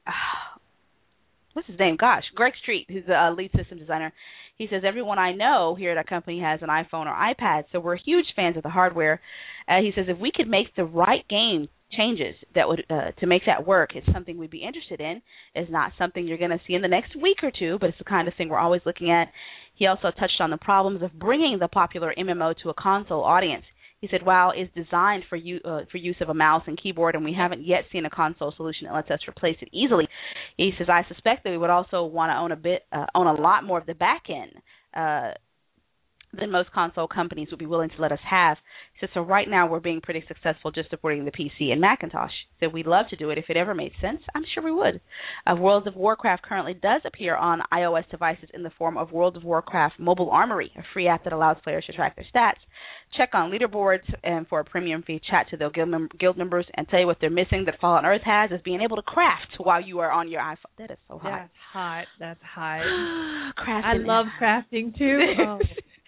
What's his name? Gosh, Greg Street, who's the uh, lead system designer. He says, everyone I know here at our company has an iPhone or iPad, so we're huge fans of the hardware. Uh, he says, if we could make the right game changes that would uh, to make that work, it's something we'd be interested in. It's not something you're going to see in the next week or two, but it's the kind of thing we're always looking at. He also touched on the problems of bringing the popular M M O to a console audience. He said, WoW is designed for you, uh, for use of a mouse and keyboard, and we haven't yet seen a console solution that lets us replace it easily. He says, I suspect that we would also want to own a bit, uh, own a lot more of the back end uh, than most console companies would be willing to let us have. He said, so right now we're being pretty successful just supporting the P C and Macintosh. He said, we'd love to do it if it ever made sense. I'm sure we would. Uh, World of Warcraft currently does appear on iOS devices in the form of World of Warcraft Mobile Armory, a free app that allows players to track their stats. Check on leaderboards, and for a premium fee, chat to their guild, mem- guild members and tell you what they're missing that Fallen Earth has is being able to craft while you are on your iPhone. That is so hot. That's hot. That's hot. Crafting. I love crafting, too. Oh.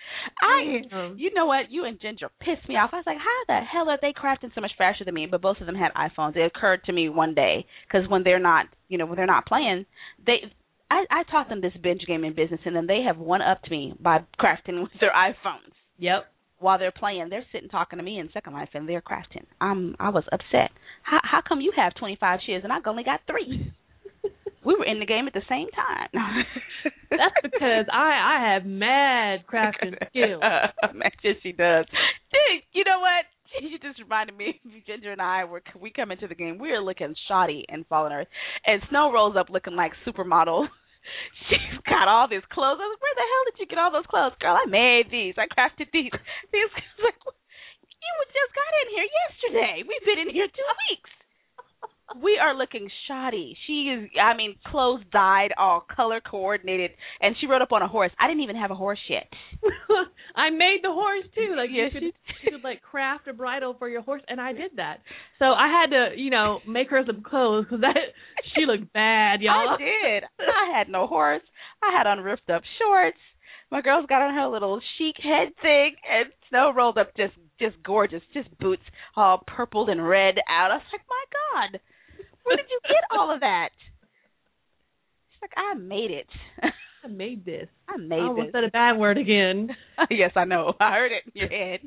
I, you know what? You and Ginger pissed me off. I was like, how the hell are they crafting so much faster than me? But both of them had iPhones. It occurred to me one day because when they're not, you know, when they're not playing, they, I, I taught them this binge gaming business, and then they have one upped me by crafting with their iPhones. Yep. While they're playing, they're sitting talking to me in Second Life, and they're crafting. I'm, I was upset. How, how come you have twenty-five shares and I've only got three? We were in the game at the same time. That's because I, I have mad crafting skills. Yes, she does. Dude, you know what? You just reminded me. Ginger and I were we come into the game. We are looking shoddy in Fallen Earth, and Snow rolls up looking like supermodel. She's got all these clothes. I was like, where the hell did you get all those clothes, girl? I made these. I crafted these. These like, you just got in here yesterday. We've been in here two weeks. We are looking shoddy. She is, I mean, clothes dyed, all color coordinated, and she rode up on a horse. I didn't even have a horse yet. I made the horse too. Like yes, you could, you could like craft a bridle for your horse, and I did that. So I had to, you know, make her some clothes because that she looked bad, y'all. I did. I had no horse. I had on ripped up shorts. My girl's got on her little chic head thing, and Snow rolled up just, just gorgeous, just boots all purpled and red out. I was like, my God. Where did you get all of that? She's like, I made it. I made this. I made I this. almost said a bad word again. Yes, I know. I heard it in your head.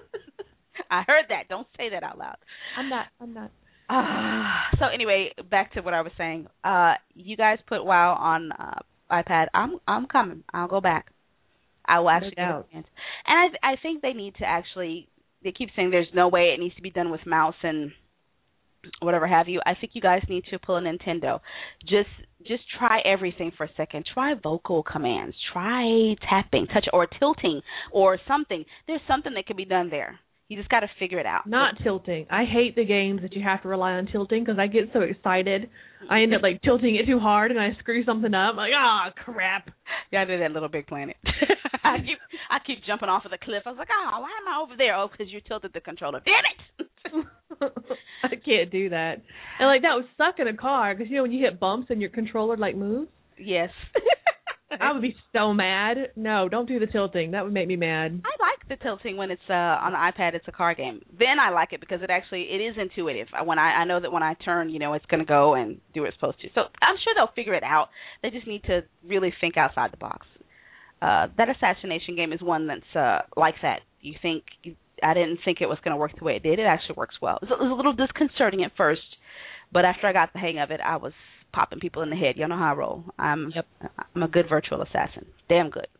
I heard that. Don't say that out loud. I'm not. I'm not. Uh, so anyway, back to what I was saying. Uh, you guys put WoW on uh, iPad. I'm I'm coming. I'll go back. I will actually no give it a chance. And I I think they need to actually. They keep saying there's no way it needs to be done with mouse and whatever have you. I think you guys need to pull a Nintendo. Just just try everything for a second. Try vocal commands. Try tapping, touch, or tilting, or something. There's something that can be done there. You just got to figure it out. Not but, tilting. I hate the games that you have to rely on tilting because I get so excited. I end up like tilting it too hard and I screw something up. I'm like, ah, oh, crap. Yeah, I did that Little Big Planet. I keep I keep jumping off of the cliff. I was like, oh, why am I over there? Oh, because you tilted the controller. Damn it! I can't do that. And like that would suck in a car because you know when you hit bumps and your controller like moves. Yes. I would be so mad. No, don't do the tilting. That would make me mad. I like the tilting when it's uh, on the iPad. It's a car game. Then I like it because it actually it is intuitive. When I, I know that when I turn, you know, it's going to go and do what it's supposed to. So I'm sure they'll figure it out. They just need to really think outside the box. Uh, that assassination game is one that's uh, like that. You think I didn't think it was going to work the way it did. It actually works well. It was a little disconcerting at first, but after I got the hang of it, I was popping people in the head. Y'all know how I roll. I'm yep. I'm a good virtual assassin. Damn good.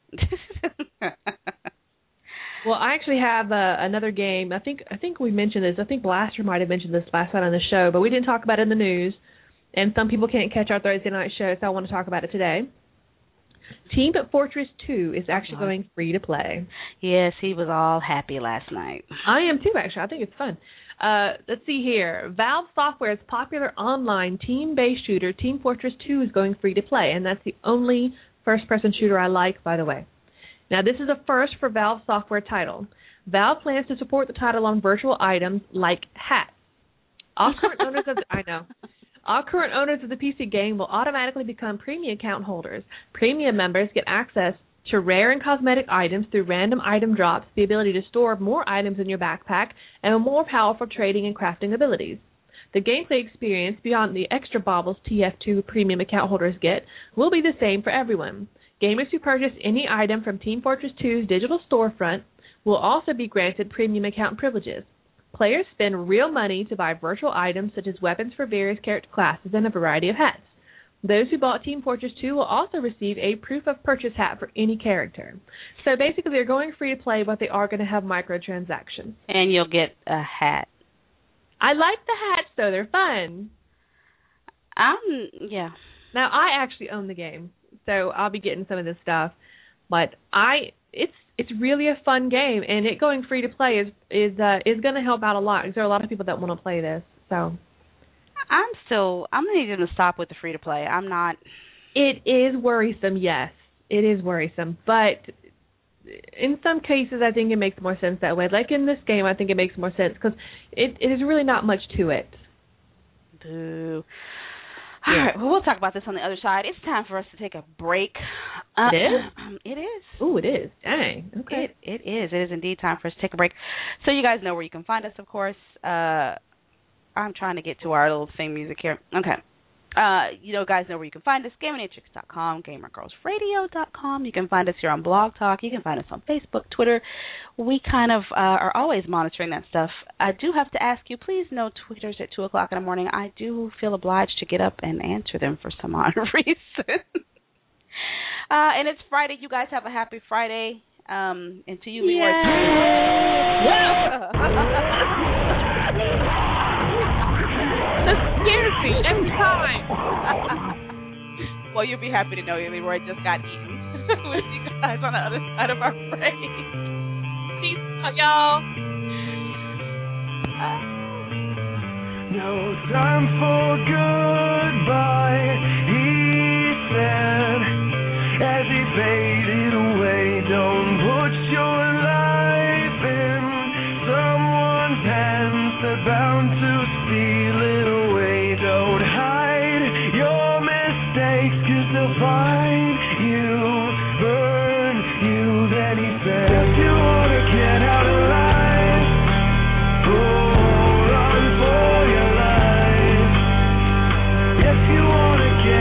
Well, I actually have uh, another game. I think I think we mentioned this. I think Blaster might have mentioned this last night on the show, but we didn't talk about it in the news. And some people can't catch our Thursday night show, so I want to talk about it today. Team Fortress two is actually oh, going free to play. Yes, he was all happy last night. I am too, actually. I think it's fun. Uh, let's see here. Valve Software's popular online team-based shooter, Team Fortress two, is going free to play, and that's the only first-person shooter I like, by the way. Now, this is a first for Valve Software title. Valve plans to support the title on virtual items like hats. All current owners of the, I know. All current owners of the P C game will automatically become premium account holders. Premium members get access to rare and cosmetic items through random item drops, the ability to store more items in your backpack, and more powerful trading and crafting abilities. The gameplay experience, beyond the extra baubles T F two premium account holders get, will be the same for everyone. Gamers who purchase any item from Team Fortress two's digital storefront will also be granted premium account privileges. Players spend real money to buy virtual items such as weapons for various character classes and a variety of hats. Those who bought Team Fortress two will also receive a proof of purchase hat for any character. So basically they're going free to play, but they are going to have microtransactions. And you'll get a hat. I like the hats, though. They're fun. Um, yeah. Now, I actually own the game, so I'll be getting some of this stuff. But I, it's it's really a fun game, and it going free to play is is uh, is going to help out a lot. Because there are a lot of people that want to play this. So I'm still I'm going to stop with the free to play. I'm not. It is worrisome, yes, it is worrisome, but in some cases, I think it makes more sense that way. Like in this game, I think it makes more sense because it, it is really not much to it. Boo. All yeah. right, well, we'll talk about this on the other side. It's time for us to take a break. Uh, it is? Um, it is. Ooh, it is. Dang. Okay. It, it is. It is indeed time for us to take a break. So you guys know where you can find us, of course. Uh, I'm trying to get to our little theme music here. Okay. Uh, you know, guys know where you can find us, gamernatrix dot com, gamer girls radio dot com. You can find us here on Blog Talk. You can find us on Facebook, Twitter. We kind of uh, are always monitoring that stuff. I do have to ask you, please no Twitters at two o'clock in the morning. I do feel obliged to get up and answer them for some odd reason. uh, and it's Friday. You guys have a happy Friday. Um, and to you, we work. That scares me every time. Well, you'll be happy to know Leroy just got eaten with you guys on the other side of our break. Peace out, y'all. Uh, no time for goodbye, he said, as he faded away. Don't put your life in someone's hands. They're bound to steal it away. Don't hide your mistakes, 'cause they'll find you, burn you. Then he said, if you wanna get out alive, hold on for your life. If you wanna get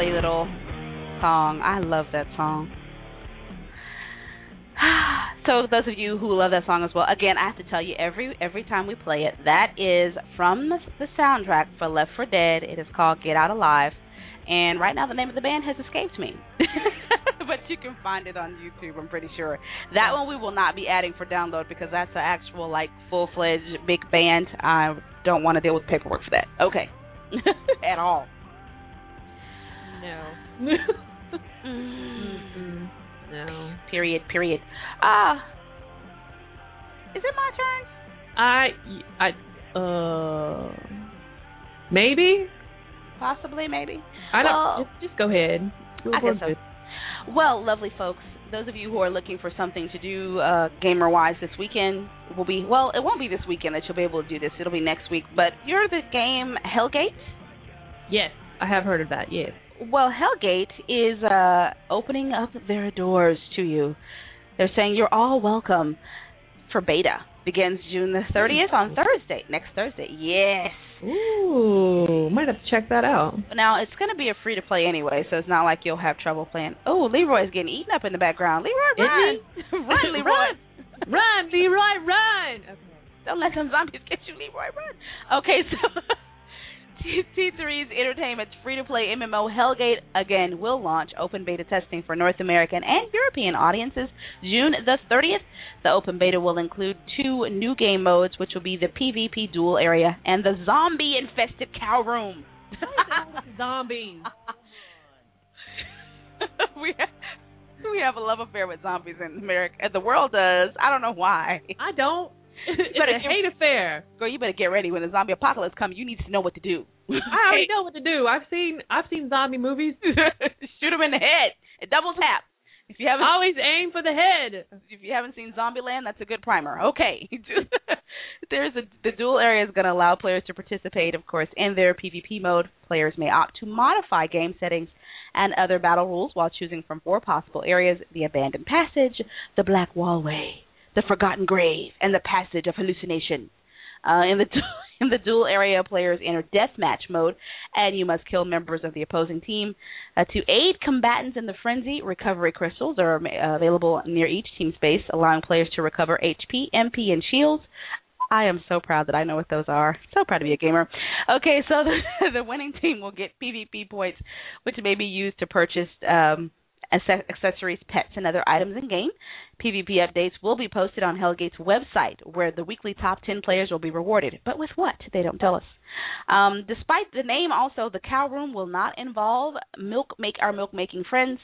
lovely little song. I love that song. So those of you who love that song as well, again, I have to tell you, every every time we play it, that is from the, the soundtrack for Left four Dead. It is called Get Out Alive. And right now the name of the band has escaped me. But you can find it on YouTube, I'm pretty sure. That one we will not be adding for download because that's an actual, like, full-fledged big band. I don't want to deal with paperwork for that. Okay. At all. No. Mm-mm. No. Period, period. Ah. Uh, is it my turn? I, I, uh, maybe? Possibly, maybe. I don't, well, just, just go ahead. We'll I guess so. Well, lovely folks, those of you who are looking for something to do uh, gamer-wise this weekend will be, well, it won't be this weekend that you'll be able to do this. It'll be next week. But you're the game Hellgate? Yes, I have heard of that, yes. Well, Hellgate is uh, opening up their doors to you. They're saying you're all welcome for beta. Begins June the thirtieth on Thursday, next Thursday. Yes. Ooh, might have to check that out. Now, it's going to be a free-to-play anyway, so it's not like you'll have trouble playing. Oh, Leroy's getting eaten up in the background. Leroy, run. Run, Leroy. Run, run, Leroy, run. Okay. Don't let some zombies get you, Leroy, run. Okay, so T three's Entertainment's free-to-play M M O Hellgate, again, will launch open beta testing for North American and European audiences June the thirtieth. The open beta will include two new game modes, which will be the PvP duel area and the zombie-infested cow room. Zombies. we, have, we have a love affair with zombies in America. The world does. I don't know why. I don't. It's but a hate affair. Girl, you better get ready. When the zombie apocalypse comes, you need to know what to do. I already know what to do. I've seen I've seen zombie movies. Shoot them in the head. A double tap. If you haven't always aim for the head. If you haven't seen Zombieland, that's a good primer. Okay. There's a the dual area is going to allow players to participate, of course, in their PvP mode. Players may opt to modify game settings and other battle rules while choosing from four possible areas: the abandoned passage, the black wallway, the forgotten grave, and the passage of hallucination. Uh, in the in the duel area, players enter deathmatch mode, and you must kill members of the opposing team. Uh, to aid combatants in the frenzy, recovery crystals are uh, available near each team space, allowing players to recover H P, M P, and shields. I am so proud that I know what those are. So proud to be a gamer. Okay, so the, the winning team will get PvP points, which may be used to purchase um, accessories, pets, and other items in game. PvP updates will be posted on Hellgate's website, where the weekly top ten players will be rewarded. But with what? They don't tell us. Um, despite the name, also, the cow room will not involve milk make our milk making friends.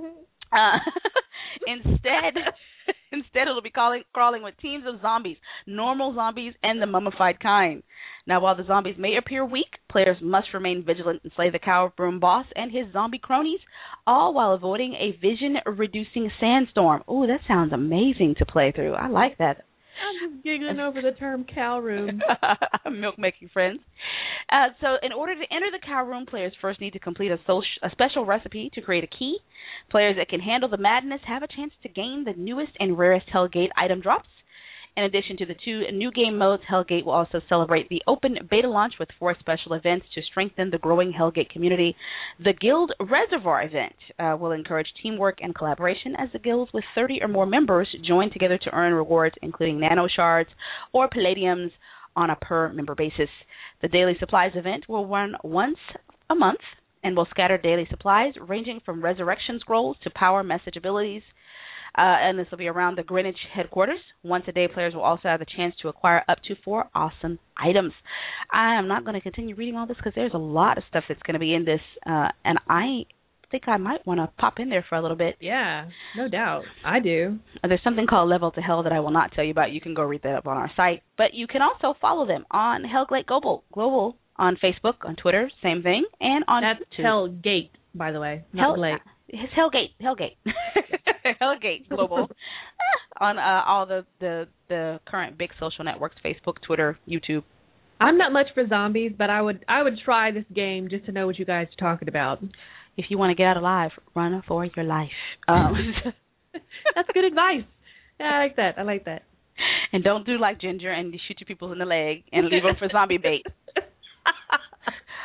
Uh, instead, instead it'll be calling, crawling with teams of zombies, normal zombies, and the mummified kind. Now, while the zombies may appear weak, players must remain vigilant and slay the cow room boss and his zombie cronies, all while avoiding a vision-reducing sandstorm. Ooh, that sounds amazing to play through. I like that. I'm just giggling over the term cow room. Milk-making friends. Uh, so in order to enter the cow room, players first need to complete a, social, a special recipe to create a key. Players that can handle the madness have a chance to gain the newest and rarest Hellgate item drops. In addition to the two new game modes, Hellgate will also celebrate the open beta launch with four special events to strengthen the growing Hellgate community. The Guild Reservoir event uh, will encourage teamwork and collaboration as the guilds with thirty or more members join together to earn rewards, including nano shards or palladiums on a per-member basis. The Daily Supplies event will run once a month and will scatter daily supplies ranging from resurrection scrolls to power message abilities. Uh, and this will be around the Greenwich headquarters. Once a day, players will also have the chance to acquire up to four awesome items. I am not going to continue reading all this because there's a lot of stuff that's going to be in this, uh, and I think I might want to pop in there for a little bit. Yeah, no doubt. I do. Uh, there's something called Level to Hell that I will not tell you about. You can go read that up on our site. But you can also follow them on Hellgate Global, Global on Facebook, on Twitter, same thing, and on That's YouTube. Hellgate, by the way, not Hell, Lake. It's Hellgate, Hellgate, Hellgate Global on uh, all the, the the current big social networks: Facebook, Twitter, YouTube. I'm not much for zombies, but I would I would try this game just to know what you guys are talking about. If you want to get out alive, run for your life. Um, That's good advice. Yeah, I like that. I like that. And don't do like Ginger and shoot your people in the leg and leave them for zombie bait.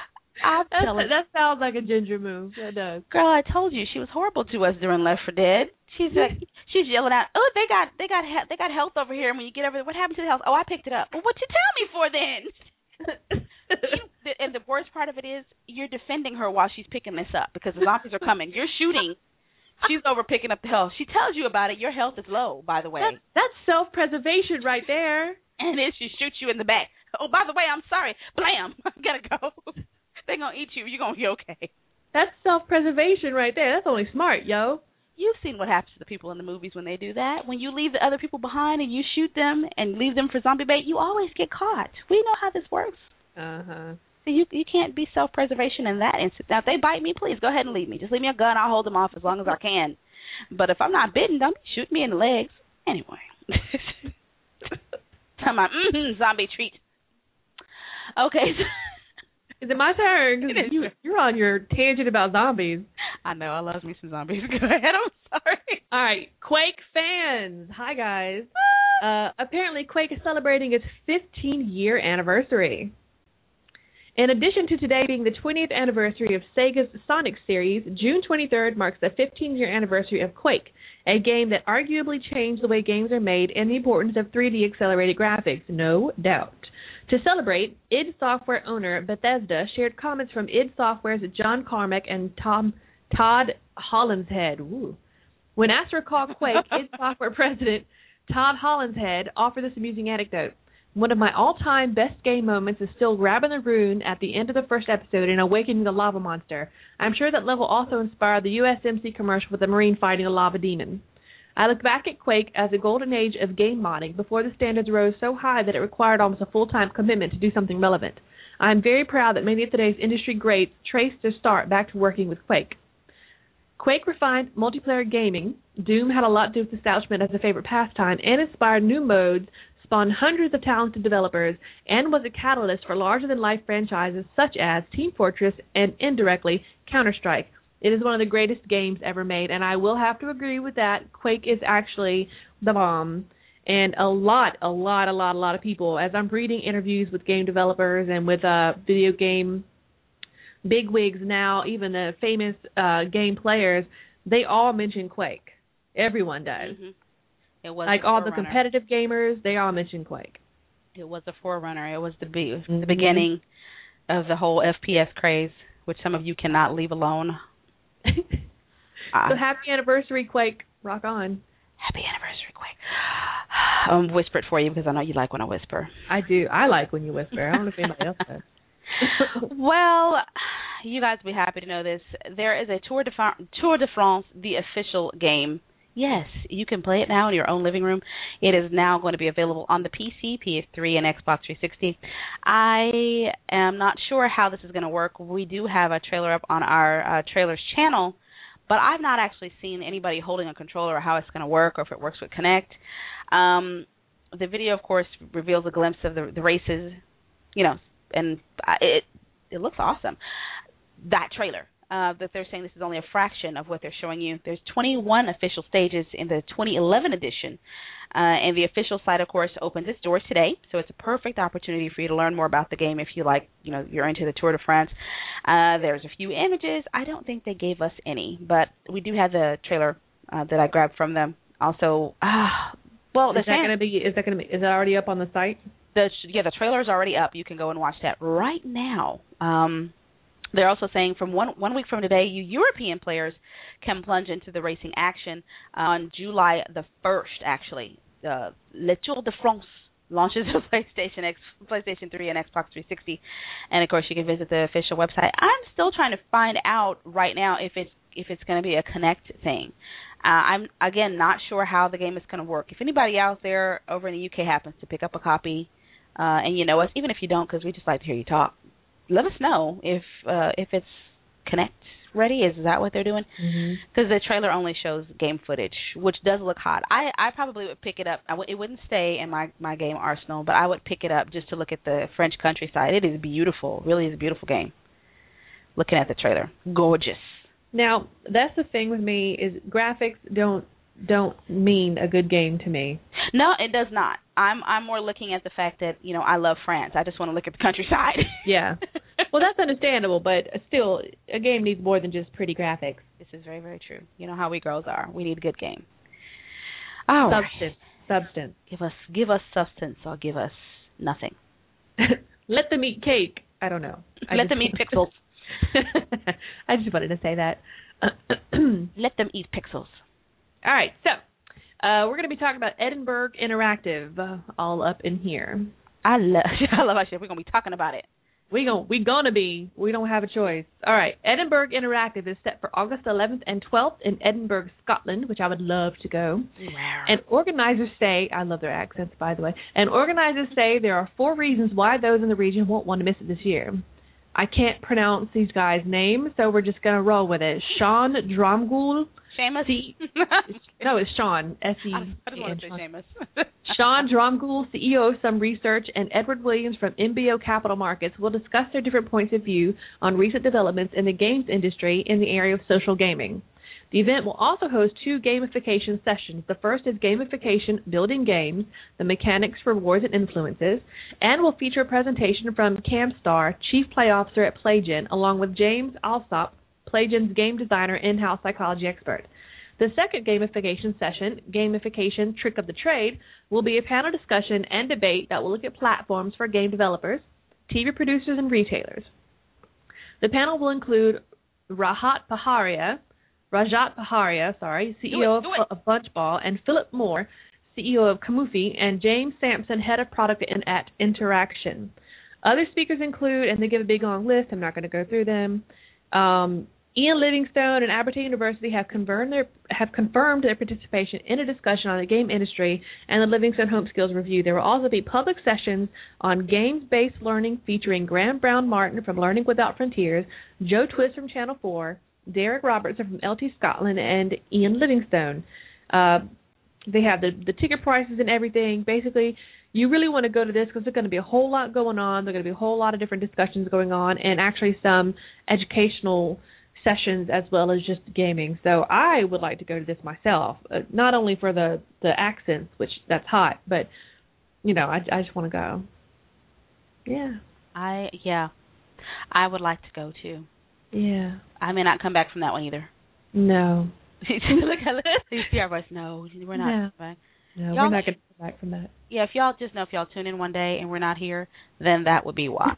I'm That's, telling that sounds like a Ginger move. That does. Girl, I told you she was horrible to us during Left four Dead. She's like, she's yelling out, "Oh, they got, they got, he- they got health over here." And when you get over there, what happened to the health? Oh, I picked it up. Well, what you tell me for then? you, and the worst part of it is you're defending her while she's picking this up because the zombies are coming. You're shooting. She's over picking up the health. She tells you about it. Your health is low, by the way. That, that's self-preservation right there. And then she shoots you in the back. Oh, by the way, I'm sorry. Blam! I gotta go. They're gonna eat you. You're gonna be okay. That's self-preservation right there. That's only smart, yo. You've seen what happens to the people in the movies when they do that. When you leave the other people behind and you shoot them and leave them for zombie bait, you always get caught. We know how this works. Uh-huh. So you you can't be self-preservation in that instance. Now, if they bite me, please go ahead and leave me. Just leave me a gun. I'll hold them off as long as I can. But if I'm not bitten, don't shoot me in the legs. Anyway. Talking about, mm-hmm, zombie treat. Okay. Is it my turn? 'Cause you, you're on your tangent about zombies. I know. I love me some zombies. Go ahead. I'm sorry. All right. Quake fans. Hi, guys. Uh, apparently, Quake is celebrating its fifteen-year anniversary. In addition to today being the twentieth anniversary of Sega's Sonic series, June twenty-third marks the fifteen-year anniversary of Quake, a game that arguably changed the way games are made and the importance of three D accelerated graphics, no doubt. To celebrate, id Software owner Bethesda shared comments from id Software's John Carmack and Tom Todd Hollinshead. Ooh. When asked to recall Quake, id Software president Todd Hollinshead offered this amusing anecdote. One of my all-time best game moments is still grabbing the rune at the end of the first episode and awakening the lava monster. I'm sure that level also inspired the U S M C commercial with the Marine fighting a lava demon. I look back at Quake as a golden age of game modding before the standards rose so high that it required almost a full-time commitment to do something relevant. I am very proud that many of today's industry greats traced their start back to working with Quake. Quake refined multiplayer gaming. Doom had a lot to do with the establishment as a favorite pastime and inspired new modes, spawned hundreds of talented developers, and was a catalyst for larger-than-life franchises such as Team Fortress and, indirectly, Counter-Strike. It is one of the greatest games ever made, and I will have to agree with that. Quake is actually the bomb. And a lot, a lot, a lot, a lot of people, as I'm reading interviews with game developers and with uh, video game bigwigs now, even the famous uh, game players, they all mention Quake. Everyone does. Mm-hmm. It was like all the competitive gamers, they all mention Quake. It was a forerunner. It was the, be- mm-hmm. the beginning of the whole F P S craze, which some of you cannot leave alone. uh, so happy anniversary, Quake. Rock on. Happy anniversary, Quake. I'll whisper it for you because I know you like when I whisper. I do. I like when you whisper. I don't know if anybody else does. Well, you guys will be happy to know this. There is a Tour de, Fra- Tour de France, the official game. Yes, you can play it now in your own living room. It is now going to be available on the P C, P S three, and Xbox three sixty. I am not sure how this is going to work. We do have a trailer up on our uh, trailers channel, but I've not actually seen anybody holding a controller or how it's going to work or if it works with Kinect. Um, the video, of course, reveals a glimpse of the, the races, you know, and it it looks awesome. That trailer. Uh, that they're saying this is only a fraction of what they're showing you. There's twenty-one official stages in the twenty eleven edition, uh, and the official site, of course, opens its doors today. So it's a perfect opportunity for you to learn more about the game if you like, you know, you're into the Tour de France. Uh, there's a few images. I don't think they gave us any, but we do have the trailer uh, that I grabbed from them. Also, ah, well, is that going to be? Is that going to be? Is it already up on the site? The yeah, the trailer is already up. You can go and watch that right now. Um, They're also saying from one one week from today, you European players can plunge into the racing action on July the first, actually. Uh, Le Tour de France launches on PlayStation X, PlayStation three and Xbox three sixty. And, of course, you can visit the official website. I'm still trying to find out right now if it's, if it's going to be a Kinect thing. Uh, I'm, again, not sure how the game is going to work. If anybody out there over in the U K happens to pick up a copy, uh, and you know us, even if you don't, because we just like to hear you talk, let us know if uh, if it's Kinect ready. Is that what they're doing? Because mm-hmm. the trailer only shows game footage, which does look hot. I, I probably would pick it up. I w- it wouldn't stay in my, my game arsenal, but I would pick it up just to look at the French countryside. It is beautiful. It really is a beautiful game. Looking at the trailer. Gorgeous. Now, that's the thing with me is graphics don't don't mean a good game to me. No, it does not. I'm I'm more looking at the fact that, you know, I love France. I just want to look at the countryside. Yeah. Well, that's understandable, but still, a game needs more than just pretty graphics. This is very, very true. You know how we girls are. We need a good game. Oh, substance, right. substance. Give us, give us substance, or give us nothing. Let them eat cake. I don't know. I Let them eat pixels. I just wanted to say that. Let them eat pixels. All right, so uh, we're going to be talking about Edinburgh Interactive, uh, all up in here. I love, I love that shit. We're going to be talking about it. We gon' we gonna be. We don't have a choice. All right. Edinburgh Interactive is set for August eleventh and twelfth in Edinburgh, Scotland, which I would love to go. Wow. And organizers say, I love their accents, by the way. And organizers say there are four reasons why those in the region won't want to miss it this year. I can't pronounce these guys' names, so we're just gonna roll with it. Sean Dromgoole. Seamus? C- no, it's Sean. S E. I just want to say Seamus. Sean Dromgoole, C E O of Some Research, and Edward Williams from M B O Capital Markets will discuss their different points of view on recent developments in the games industry in the area of social gaming. The event will also host two gamification sessions. The first is Gamification Building Games, the Mechanics, Rewards, and Influences, and will feature a presentation from Camstar, Chief Play Officer at PlayGen, along with James Alsop, PlayGen's game designer, in-house psychology expert. The second gamification session, Gamification Trick of the Trade, will be a panel discussion and debate that will look at platforms for game developers, T V producers, and retailers. The panel will include Rahat Paharia, Rajat Paharia, sorry, C E O do it, do of, of Bunchball, and Philip Moore, C E O of Kamufi, and James Sampson, Head of Product in, at Interaction. Other speakers include, and they give a big long list, I'm not going to go through them, um, Ian Livingstone and Aberdeen University have confirmed their have confirmed their participation in a discussion on the game industry and the Livingstone Home Skills Review. There will also be public sessions on games-based learning featuring Graham Brown Martin from Learning Without Frontiers, Joe Twist from Channel four, Derek Robertson from L T Scotland, and Ian Livingstone. Uh, they have the, the ticket prices and everything. Basically, you really want to go to this because there's going to be a whole lot going on. There's going to be a whole lot of different discussions going on and actually some educational sessions as well as just gaming. So I would like to go to this myself, uh, not only for the, the accents, which that's hot, but, you know, I, I just want to go. Yeah. I, yeah. I would like to go, too. Yeah. I may not come back from that one either. No. Look at this. You see our voice. No, we're not No. coming back. No, Y'all, we're not going to come back from that. Yeah, if y'all just know if y'all tune in one day and we're not here, then that would be why.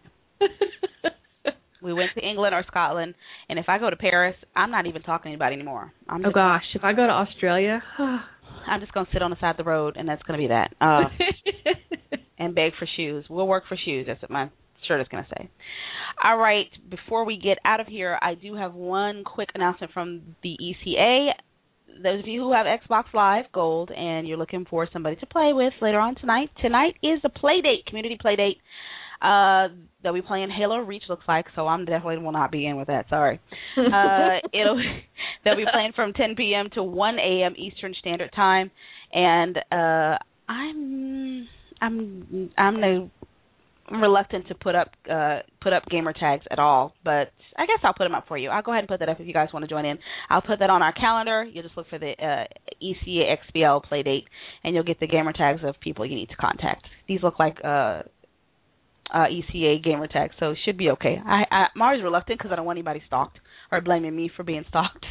We went to England or Scotland, and if I go to Paris, I'm not even talking to anybody anymore. I'm just, oh, gosh. If I go to Australia, I'm just going to sit on the side of the road, and that's going to be that. Uh, and beg for shoes. We'll work for shoes. That's what my shirt is going to say. All right. Before we get out of here, I do have one quick announcement from the E C A. Those of you who have Xbox Live Gold and you're looking for somebody to play with later on tonight, tonight is a play date, community play date. Uh, they'll be playing Halo Reach, looks like, so I'm definitely will not be in with that. Sorry. Uh, it'll they'll be playing from ten p.m. to one a.m. Eastern Standard Time, and uh, I'm I'm I'm no I'm reluctant to put up uh, put up gamer tags at all, but I guess I'll put them up for you. I'll go ahead and put that up if you guys want to join in. I'll put that on our calendar. You'll just look for the uh, E C A X B L play date, and you'll get the gamer tags of people you need to contact. These look like uh, uh, E C A gamer tags, so it should be okay. I, I, I'm always reluctant because I don't want anybody stalked or blaming me for being stalked.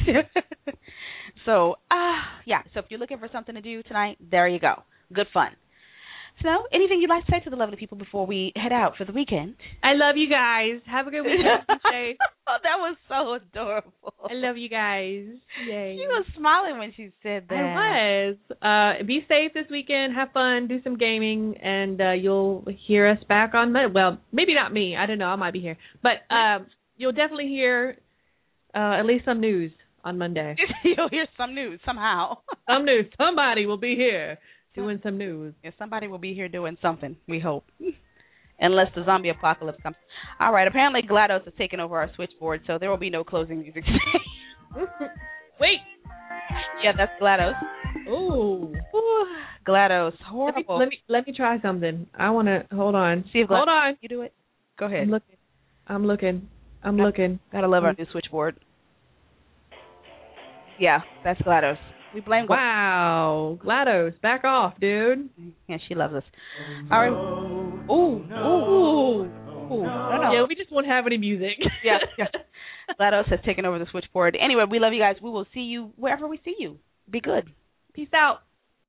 so, uh, yeah, so if you're looking for something to do tonight, there you go. Good fun. So, anything you'd like to say to the lovely people before we head out for the weekend? I love you guys. Have a good weekend. Oh, that was so adorable. I love you guys. Yay. She was smiling when she said that. I was. Uh, be safe this weekend. Have fun. Do some gaming. And uh, you'll hear us back on Monday. Well, maybe not me. I don't know. I might be here. But um, you'll definitely hear uh, at least some news on Monday. You'll hear some news somehow. Some news. Somebody will be here. Doing some news. Yeah, somebody will be here doing something, we hope. Unless the zombie apocalypse comes. All right, apparently GLaDOS has taken over our switchboard, so there will be no closing music today. Wait. Yeah, that's GLaDOS. Ooh. Ooh. GLaDOS. Horrible. Let me, let me let me try something. I want to, hold on. See if GLaDOS, hold on. You do it. Go ahead. I'm looking. I'm looking. I'm looking. Gotta love our new switchboard. Yeah, that's GLaDOS. We blame GLaDOS. Wow. GLaDOS, back off, dude. Yeah, she loves us. All right. Ooh, ooh, ooh. cool. No, no. Yeah, we just won't have any music. yeah, yeah. GLaDOS has taken over the switchboard. Anyway, we love you guys. We will see you wherever we see you. Be good. Peace out.